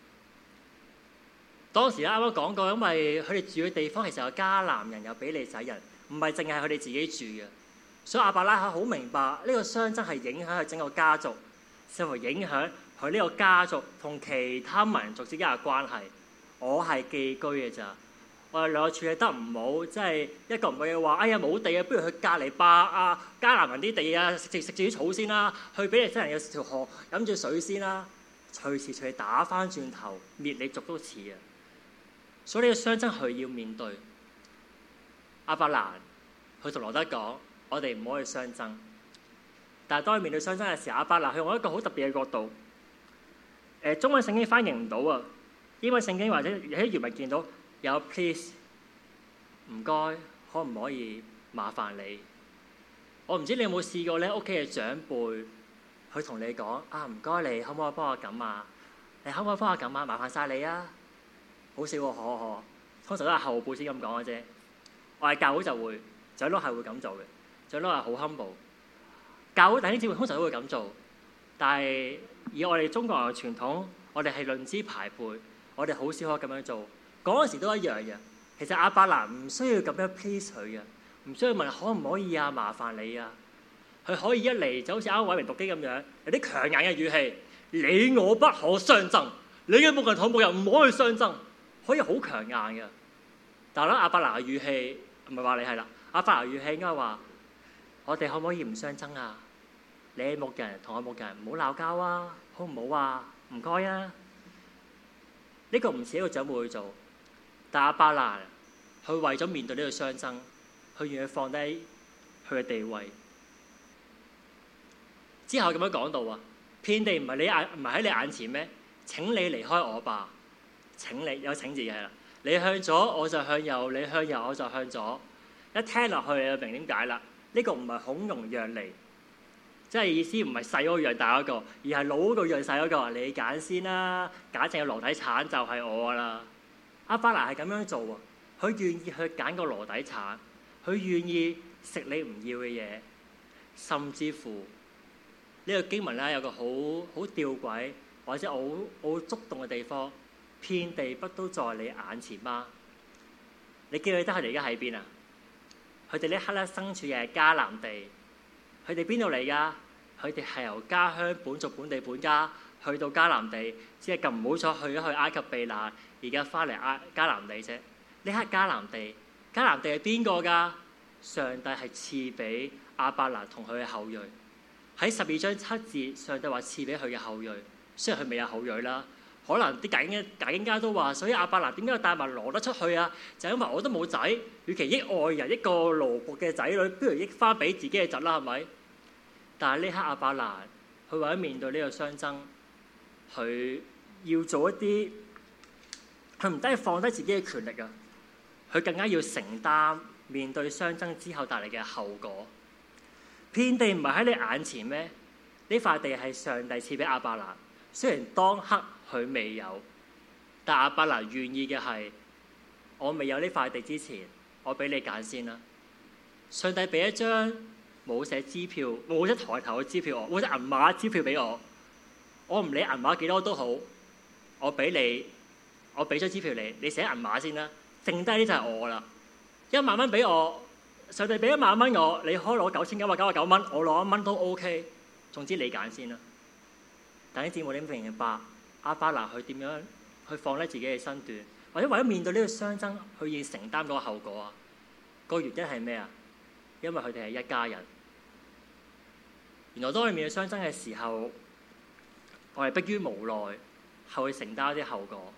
當時咧啱啱講過，因為佢哋住嘅地方其實有迦南人有比利洗人，唔係淨係佢哋自己住嘅，所以亞伯拉罕好明白呢個相爭係影響佢整個家族，甚至乎影響佢呢個家族同其他民族之間嘅關係。我係寄居嘅咋，我哋兩個處理得唔好，即係一個唔會話，哎呀冇地啊，不如去隔離霸啊迦南人啲地啊，食住食住啲草先啦，去比利洗人有條河飲住水先啦，隨時隨地打翻轉頭滅你族都似啊！所以呢個相爭佢要面對。亞伯蘭佢同羅德講：我哋唔可以相爭。但係當佢面對相爭嘅時候，亞伯蘭佢用一個好特別嘅角度。誒，中文聖經翻譯唔到啊。英文聖經或者有啲原文見到有 please 唔該，可唔可以麻煩你？我唔知你有冇試過咧，屋企嘅長輩佢同你講啊，唔該你可唔可以幫我咁啊？你可唔可以幫我咁啊？麻煩晒你啊！好少喎，可可，通常都係後輩先咁講嘅啫。我係教會就會，長老係會咁做嘅，長老係好 humble。教會弟兄姊妹通常都會咁做，但係以我哋中國人嘅傳統，我哋係論資排輩。我哋好少可以咁樣做，嗰陣時都一樣嘅。其實亞伯蘭唔需要咁樣 please 佢嘅，唔需要問可唔可以啊，麻煩你啊。佢可以一嚟就好似啱啱偉明讀經咁樣，有啲強硬嘅語氣，你我不可相爭，你嘅牧人同牧人唔可以相爭，可以好強硬嘅。但係咧，亞伯蘭嘅語氣唔係話你係啦，亞伯蘭語氣應該話我哋可唔可以唔相爭啊？你嘅牧人同我牧人唔好鬧交啊，好唔好啊？唔該啊！呢個唔似一個長輩去做，但亞伯蘭佢為咗面對呢個相爭，佢願意放低佢嘅地位。之後咁樣講到啊，遍地唔係你眼唔係喺你眼前咩？請你離開我吧！請你有請字嘅係啦，你向左我就向右，你向右我就向左。一聽落去你就明點解啦？呢個唔係孔融讓梨。即係意思唔係細嗰個讓大嗰個，而係老嗰個讓細嗰個。你揀先啦，揀正個羅底橙就係我啦。亞伯蘭係咁樣做啊，佢願意去揀個羅底橙，佢願意食你唔要嘅嘢，甚至乎呢個經文咧有個好好吊詭或者好好觸動嘅地方，遍地不都在你眼前嗎？你記唔記得佢哋而家喺邊啊？佢哋呢刻咧身處嘅係迦南地。佢哋邊度嚟㗎？佢哋係由家鄉本族本地本家去到迦南地，只係咁唔好彩去咗去埃及避難，而家翻嚟埃迦南地啫。呢刻迦南地，迦南地係邊個㗎？上帝係賜俾亞伯蘭同佢嘅後裔。喺十二章七節，上帝話賜俾佢嘅後裔。雖然佢未有後裔啦，可能啲解經解經家都話，所以亞伯蘭點解要帶埋羅得出去啊？就係因為我都冇仔，與其益外人一個奴僕嘅仔女，不如益翻俾自己嘅侄啦，係咪？但係呢刻亞伯蘭，佢為咗面對呢個相爭，佢要做一啲，佢唔單係放低自己嘅權力啊，佢更加要承擔面對相爭之後帶嚟嘅後果。遍地唔係喺你眼前咩？呢塊地係上帝賜俾亞伯蘭，雖然當刻佢未有，但亞伯蘭願意嘅係，我未有呢塊地之前，我俾你揀先啦。上帝俾一張冇寫支票、冇寫抬頭嘅支票我，冇寫銀碼支票俾我，我唔理銀碼幾多都好，我俾你，我俾張支票你，你寫銀碼先啦，剩低呢就係我啦。一萬蚊俾我，上帝俾一萬蚊我，你可以攞九千九百九十九蚊，我攞一蚊都 OK。總之你揀先啦。但啲姊妹你明唔明白亞伯蘭佢點樣去放低自己嘅身段，或者為咗面對呢個相爭，佢要承擔嗰個後果啊？個原因係咩啊？因為佢哋係一家人。原來當我哋面對相爭嘅時候，我哋迫於無奈，後去承擔一啲後果。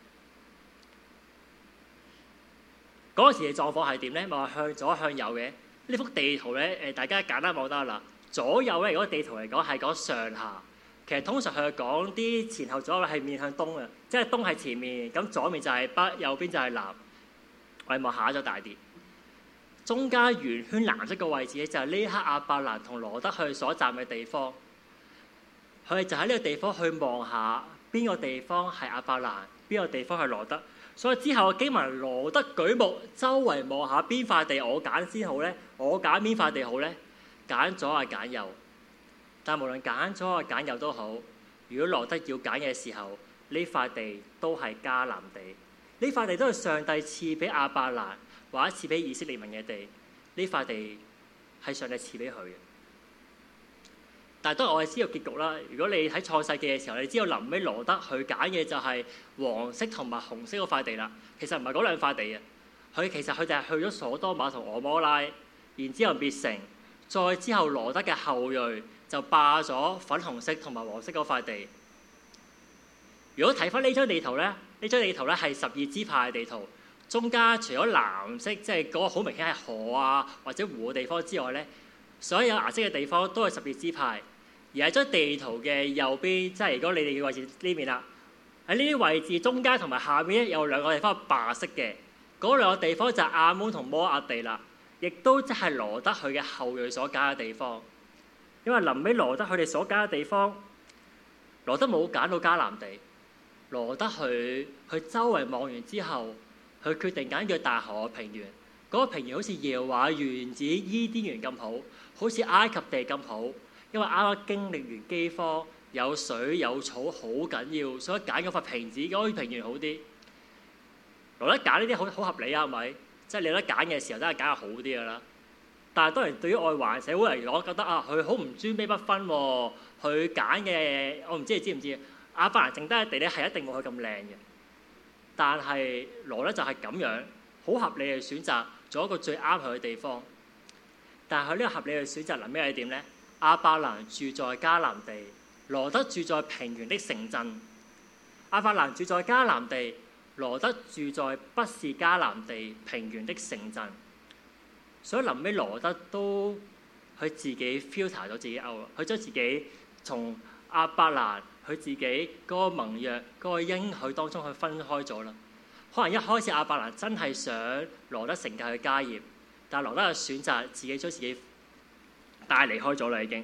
嗰陣時嘅狀況係點咧？咪話向左向右嘅呢幅地圖咧？誒，大家簡單望得啦。左右咧，如果地圖嚟講係講上下。其實通常佢講啲前後左右係面向東嘅，即係東係前面，咁左面就係北，右邊就係南。我哋望下咗大啲，中間圓圈藍色嘅位置咧，就係呢刻亞伯蘭同羅得去所站嘅地方。佢哋就喺呢個地方去望下邊個地方係亞伯蘭，邊個地方係羅得。所以之後經文羅得舉目周圍望下邊塊地我揀先好咧，我揀邊塊地好咧？揀左啊揀右。但無論揀左啊揀右都好，如果羅得要揀嘅時候，呢塊地都係迦南地，呢塊地都係上帝賜俾亞伯蘭或者賜俾以色列民嘅地，呢塊地係上帝賜俾佢嘅。但係當然我哋知道結局啦。如果你喺創世記嘅時候，你知道臨尾羅得佢揀嘅就係黃色同埋紅色嗰塊地啦。其實唔係嗰兩塊地啊，佢其實佢就係去咗所多瑪同俄摩拉，然之後滅城，再之後羅得嘅後裔就霸咗粉紅色同埋黃色嗰塊地。如果睇翻呢張地圖咧，呢張地圖咧係十二支派嘅地圖，中間除咗藍色，即係嗰個好明顯係河啊或者湖嘅地方之外咧，所有顏色嘅地方都係十二支派。而喺張地圖嘅右邊，即係如果你哋嘅位置呢邊啦，喺呢啲位置中間同埋下面咧有兩個地方係白色嘅，嗰兩個地方就係亞捫同摩押地啦，亦都即係羅得佢嘅後裔所揀嘅地方。因為臨尾羅得佢哋所揀嘅地方，羅得冇揀到迦南地，羅得佢佢周圍望完之後，佢決定揀約大河嘅平原。嗰、那個平原好似耶和華園子伊甸園咁好，好似埃及地咁好，因為啱啱經歷完饑荒，有水有草好緊要，所以揀嗰塊平子嗰個平原好啲。羅得揀呢啲好好合理啊，係咪？即係你有得揀嘅時候，都係揀下好啲㗎啦。但係當然對於外環社會嚟講，覺得啊，佢好唔尊卑不分喎、啊。佢揀嘅，我唔知你知唔知？亞伯蘭剩低嘅地咧係一定冇佢咁靚嘅。但係羅咧就係咁樣，好合理嘅選擇，做一個最啱佢嘅地方。但係佢呢個合理嘅選擇，臨尾係點咧？亞伯蘭住在迦南地，羅得住在平原的城鎮。亞伯蘭住在迦南地，羅得住在不是迦南地平原的城鎮。所以臨尾羅得都佢自己 filter 咗自己 out 啦，佢將自己從亞伯蘭佢自己嗰個盟約嗰個應許當中去分開咗啦。可能一開始亞伯蘭真係想羅得承繼佢家業，但係羅得嘅選擇自己將自己帶離開咗啦已經。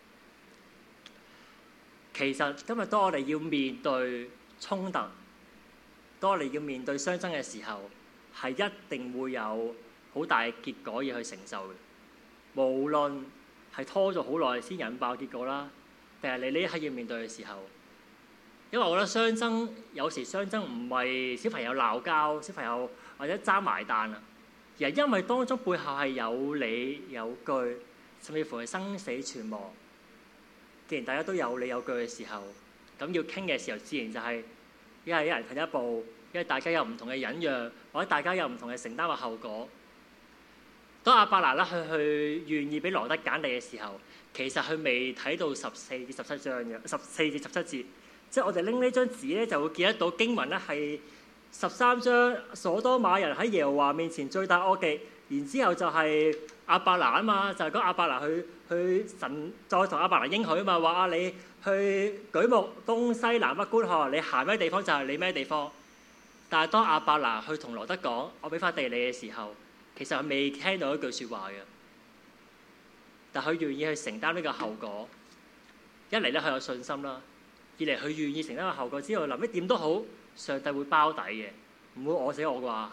其實今日當我哋要面對衝突，當我哋要面對相爭嘅時候，係一定會有好大嘅結果要去承受嘅。無論係拖咗好耐先引爆結果啦，定係你呢一刻要面對嘅時候。因為我覺得相爭有時相爭唔係小朋友鬧交、小朋友或者爭埋蛋啊，而係因為當中背後係有理有據，甚至乎係生死存亡。既然大家都有理有據嘅時候， 咁要傾嘅時候，自然就係一係一人退一步，因為大家有唔同嘅忍讓，或者大家有唔同嘅承擔嘅後果。當亞伯蘭咧去去願意俾羅德揀地嘅時候，其實佢未睇到十四至十七章嘅十四至十七節，即係我哋拎呢張紙咧就會見得到經文咧係十三章，所多瑪人喺耶和華面前罪大惡極，然之後就係亞伯蘭啊嘛，就係講亞伯蘭去去神再同亞伯蘭應許啊嘛，話啊你去舉目東西南北觀看，你行咩地方就係你咩地方。但係當亞伯蘭去同羅德講我俾塊地你嘅時候，其實佢未聽到一句説話嘅，但佢願意去承擔呢個後果。一嚟咧佢有信心啦，二嚟佢願意承擔個後果之後，臨尾點都好，上帝會包底嘅，唔會餓死我啩。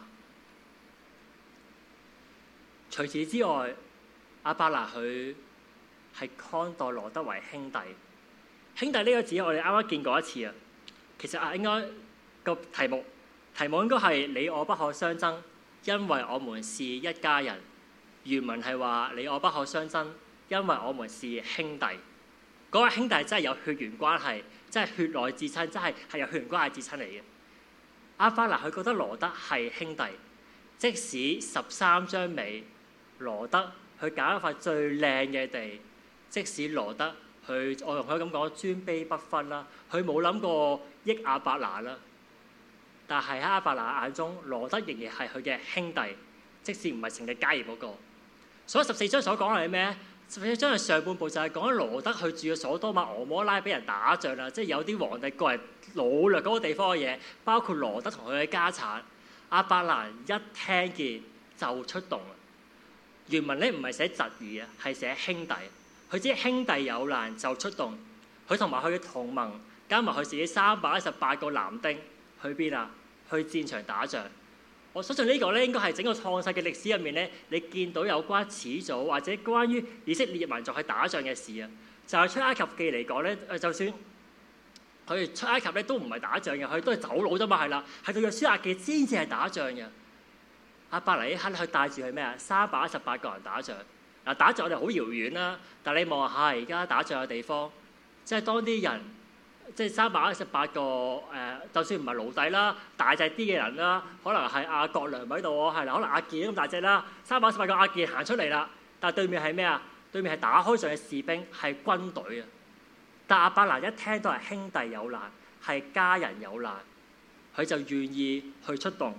除此之外，亞伯蘭佢係看待羅德為兄弟。兄弟呢個字我哋啱啱見過一次啊。其實啊，應該個題目題目應該係你我不可相爭，因為我們是一家人。原文係話你我不可相爭，因為我們是兄弟。嗰個兄弟真係有血緣關係，真係血內至親，真係係有血緣關係至親嚟嘅。亞伯蘭佢覺得羅德係兄弟，即使十三章尾羅德去揀一塊最靚嘅地，即使羅德佢我用佢咁講尊卑不分啦，佢冇諗過益亞伯蘭啦。但係喺亞伯蘭眼中，羅德仍然係佢嘅兄弟，即使唔係情侶家業嗰個。所以十四章所講係咩？十四章嘅上半部就係講羅德去住嘅所多瑪俄摩拉俾人打仗啦，即係有啲皇帝過嚟擄掠嗰個地方嘅嘢，包括羅德同佢嘅家產。亞伯蘭一聽見就出動啦。原文咧唔係寫侄兒啊，係寫兄弟。佢知兄弟有難就出動，佢同埋佢嘅同盟加埋佢自己三百一十八個男丁去邊啊？去戰場打仗。我相信呢個咧應該係整個創世嘅歷史入面咧，你見到有關始祖或者關於以色列民族去打仗嘅事啊。就係出埃及記嚟講咧，誒就算佢哋出埃及咧都唔係打仗嘅，佢都係走佬啫嘛，係啦。係到約書亞記先至係打仗嘅。亞伯蘭呢刻佢帶住係咩啊？三百一十八個人打仗。嗱，打仗我哋好遙遠啦，但係你望下而家打仗嘅地方，即係當啲人。即係三百一十八個誒、呃，就算唔係奴隸啦，大隻啲嘅人啦，可能係阿國良喺度喎，係啦，可能阿健咁大隻啦，三百一十八個阿健行出嚟啦，但係對面係咩啊？對面係打開仗嘅士兵，係軍隊啊！但亞伯蘭一聽到係兄弟有難，係家人有難，佢就願意去出動。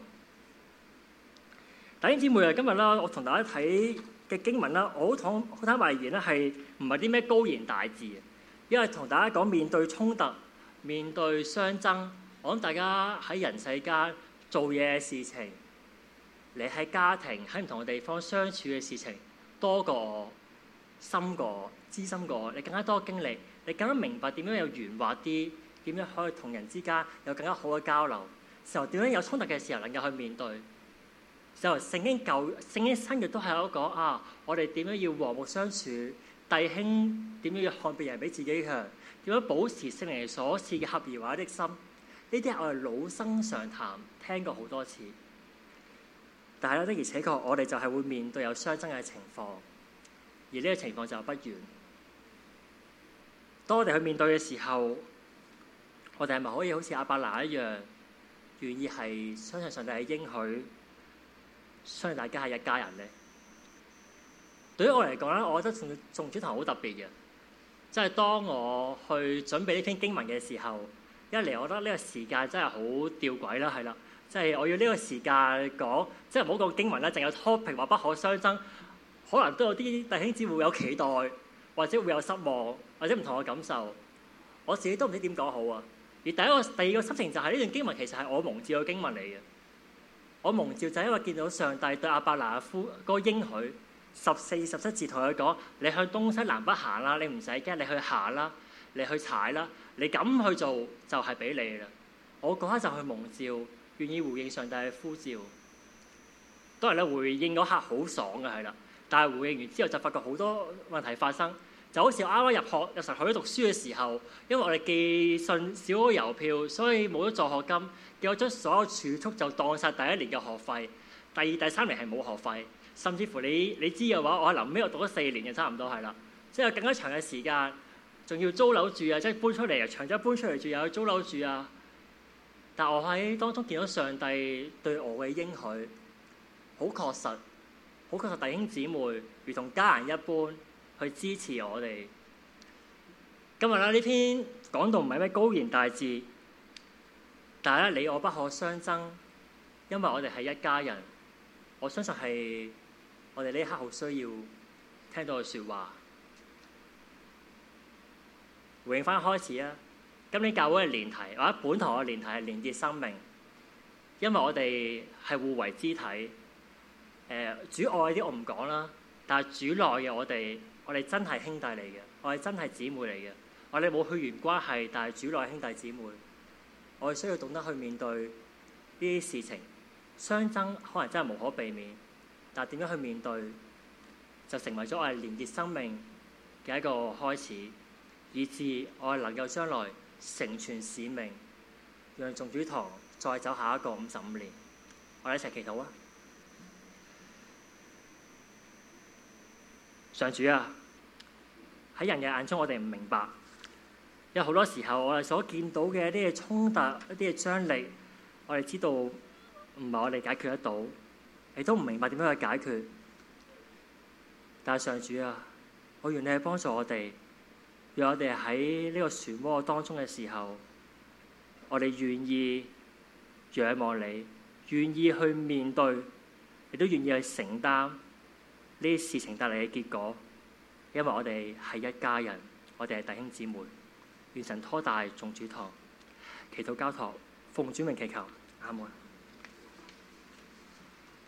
弟兄姊妹啊，今日啦，我同大家睇嘅經文啦，我好坦好坦白言咧，係唔係啲咩高言大志啊？因為同大家講面對衝突、面對相爭，我諗大家喺人世間做嘢嘅事情，你喺家庭喺唔同嘅地方相處嘅事情，多過我、深過我、資深過我，你更加多經歷，你更加明白點樣有圓滑啲，點樣可以同人之間有更加好嘅交流。時候點樣有衝突嘅時候能夠去面對。時候聖經舊、聖經新約都係有講啊，我哋點樣要和睦相處。弟兄點樣要看別人比自己強？點樣保持聖靈所賜嘅合而為一的心？呢啲係我哋老生常談，聽過好多次。但係咧，的而且確，我哋就係會面對有相爭嘅情況，而呢個情況就不遠。當我哋去面對嘅時候，我哋係咪可以好似亞伯蘭一樣，願意係相信上帝係應許，相信大家係一家人咧？對於我嚟講咧，我覺得仲仲主堂好特別嘅，即係當我去準備呢篇經文嘅時候，一嚟我覺得呢個時間真係好吊詭啦，係啦，即係我要呢個時間講，即係唔好講經文啦，淨有 topic 話不可相爭，可能都有啲弟兄姊妹會有期待，或者會有失望，或者唔同嘅感受，我自己都唔知點講好啊。而第一個、第二個心情就係呢段經文其實係我蒙召嘅經文嚟嘅，我蒙召就係因為見到上帝對亞伯蘭夫嗰個應許。十四、十七節同佢講：你向東西南北行啦，你唔使驚，你去行啦，你去踩啦，你咁去做就係俾你啦。我嗰刻就去蒙召，願意回應上帝嘅呼召。當然咧，回應嗰刻好爽嘅係啦，但係回應完之後就發覺好多問題發生，就好似我啱啱入學入神學院讀書嘅時候，因為我哋寄信少咗郵票，所以冇咗助學金，結果將所有儲蓄就當晒第一年嘅學費，第二、第三年係冇學費。甚至乎你你知嘅話，我喺臨尾我讀咗四年嘅差唔多係啦，即係有更加長嘅時間。 仲要租樓住啊，即係搬出嚟啊，長洲搬出嚟住又要租樓住啊。但我喺當中見到上帝對我嘅應許，好確實，好確實，弟兄姊妹如同家人一般去支持我哋。今日咧呢篇講道唔係咩高言大志，但係咧你我不可相爭，因為我哋係一家人。我相信係我哋呢一刻好需要聽到嘅説話。回應翻開始啊！今年教會嘅年題或者本堂嘅年題係連結生命，因為我哋係互為肢體。誒、呃，主外啲我唔講啦，但係主內嘅我哋，我哋真係兄弟嚟嘅，我哋真係姊妹嚟嘅。我哋冇血緣關係，但係主內兄弟姊妹，我哋需要懂得去面對呢啲事情。相爭可能真係無可避免，但係點樣去面對，就成為咗我哋連結生命嘅一個開始，以致我哋能夠將來成全使命，讓眾主堂再走下一個五十五年。我哋一齊祈禱啊！上主啊，喺人嘅眼中我哋唔明白，有好多時候我哋所見到嘅一啲嘅衝突、一啲嘅張力，我哋知道唔係我哋解決得到，你都唔明白點樣去解決。但係上主啊，我願你去幫助我哋，讓我哋喺呢個漩渦當中嘅時候，我哋願意仰望你，願意去面對，亦都願意去承擔呢啲事情帶嚟嘅結果，因為我哋係一家人，我哋係弟兄姊妹。願神拖大眾主堂，祈禱交託，奉主名祈求，阿門。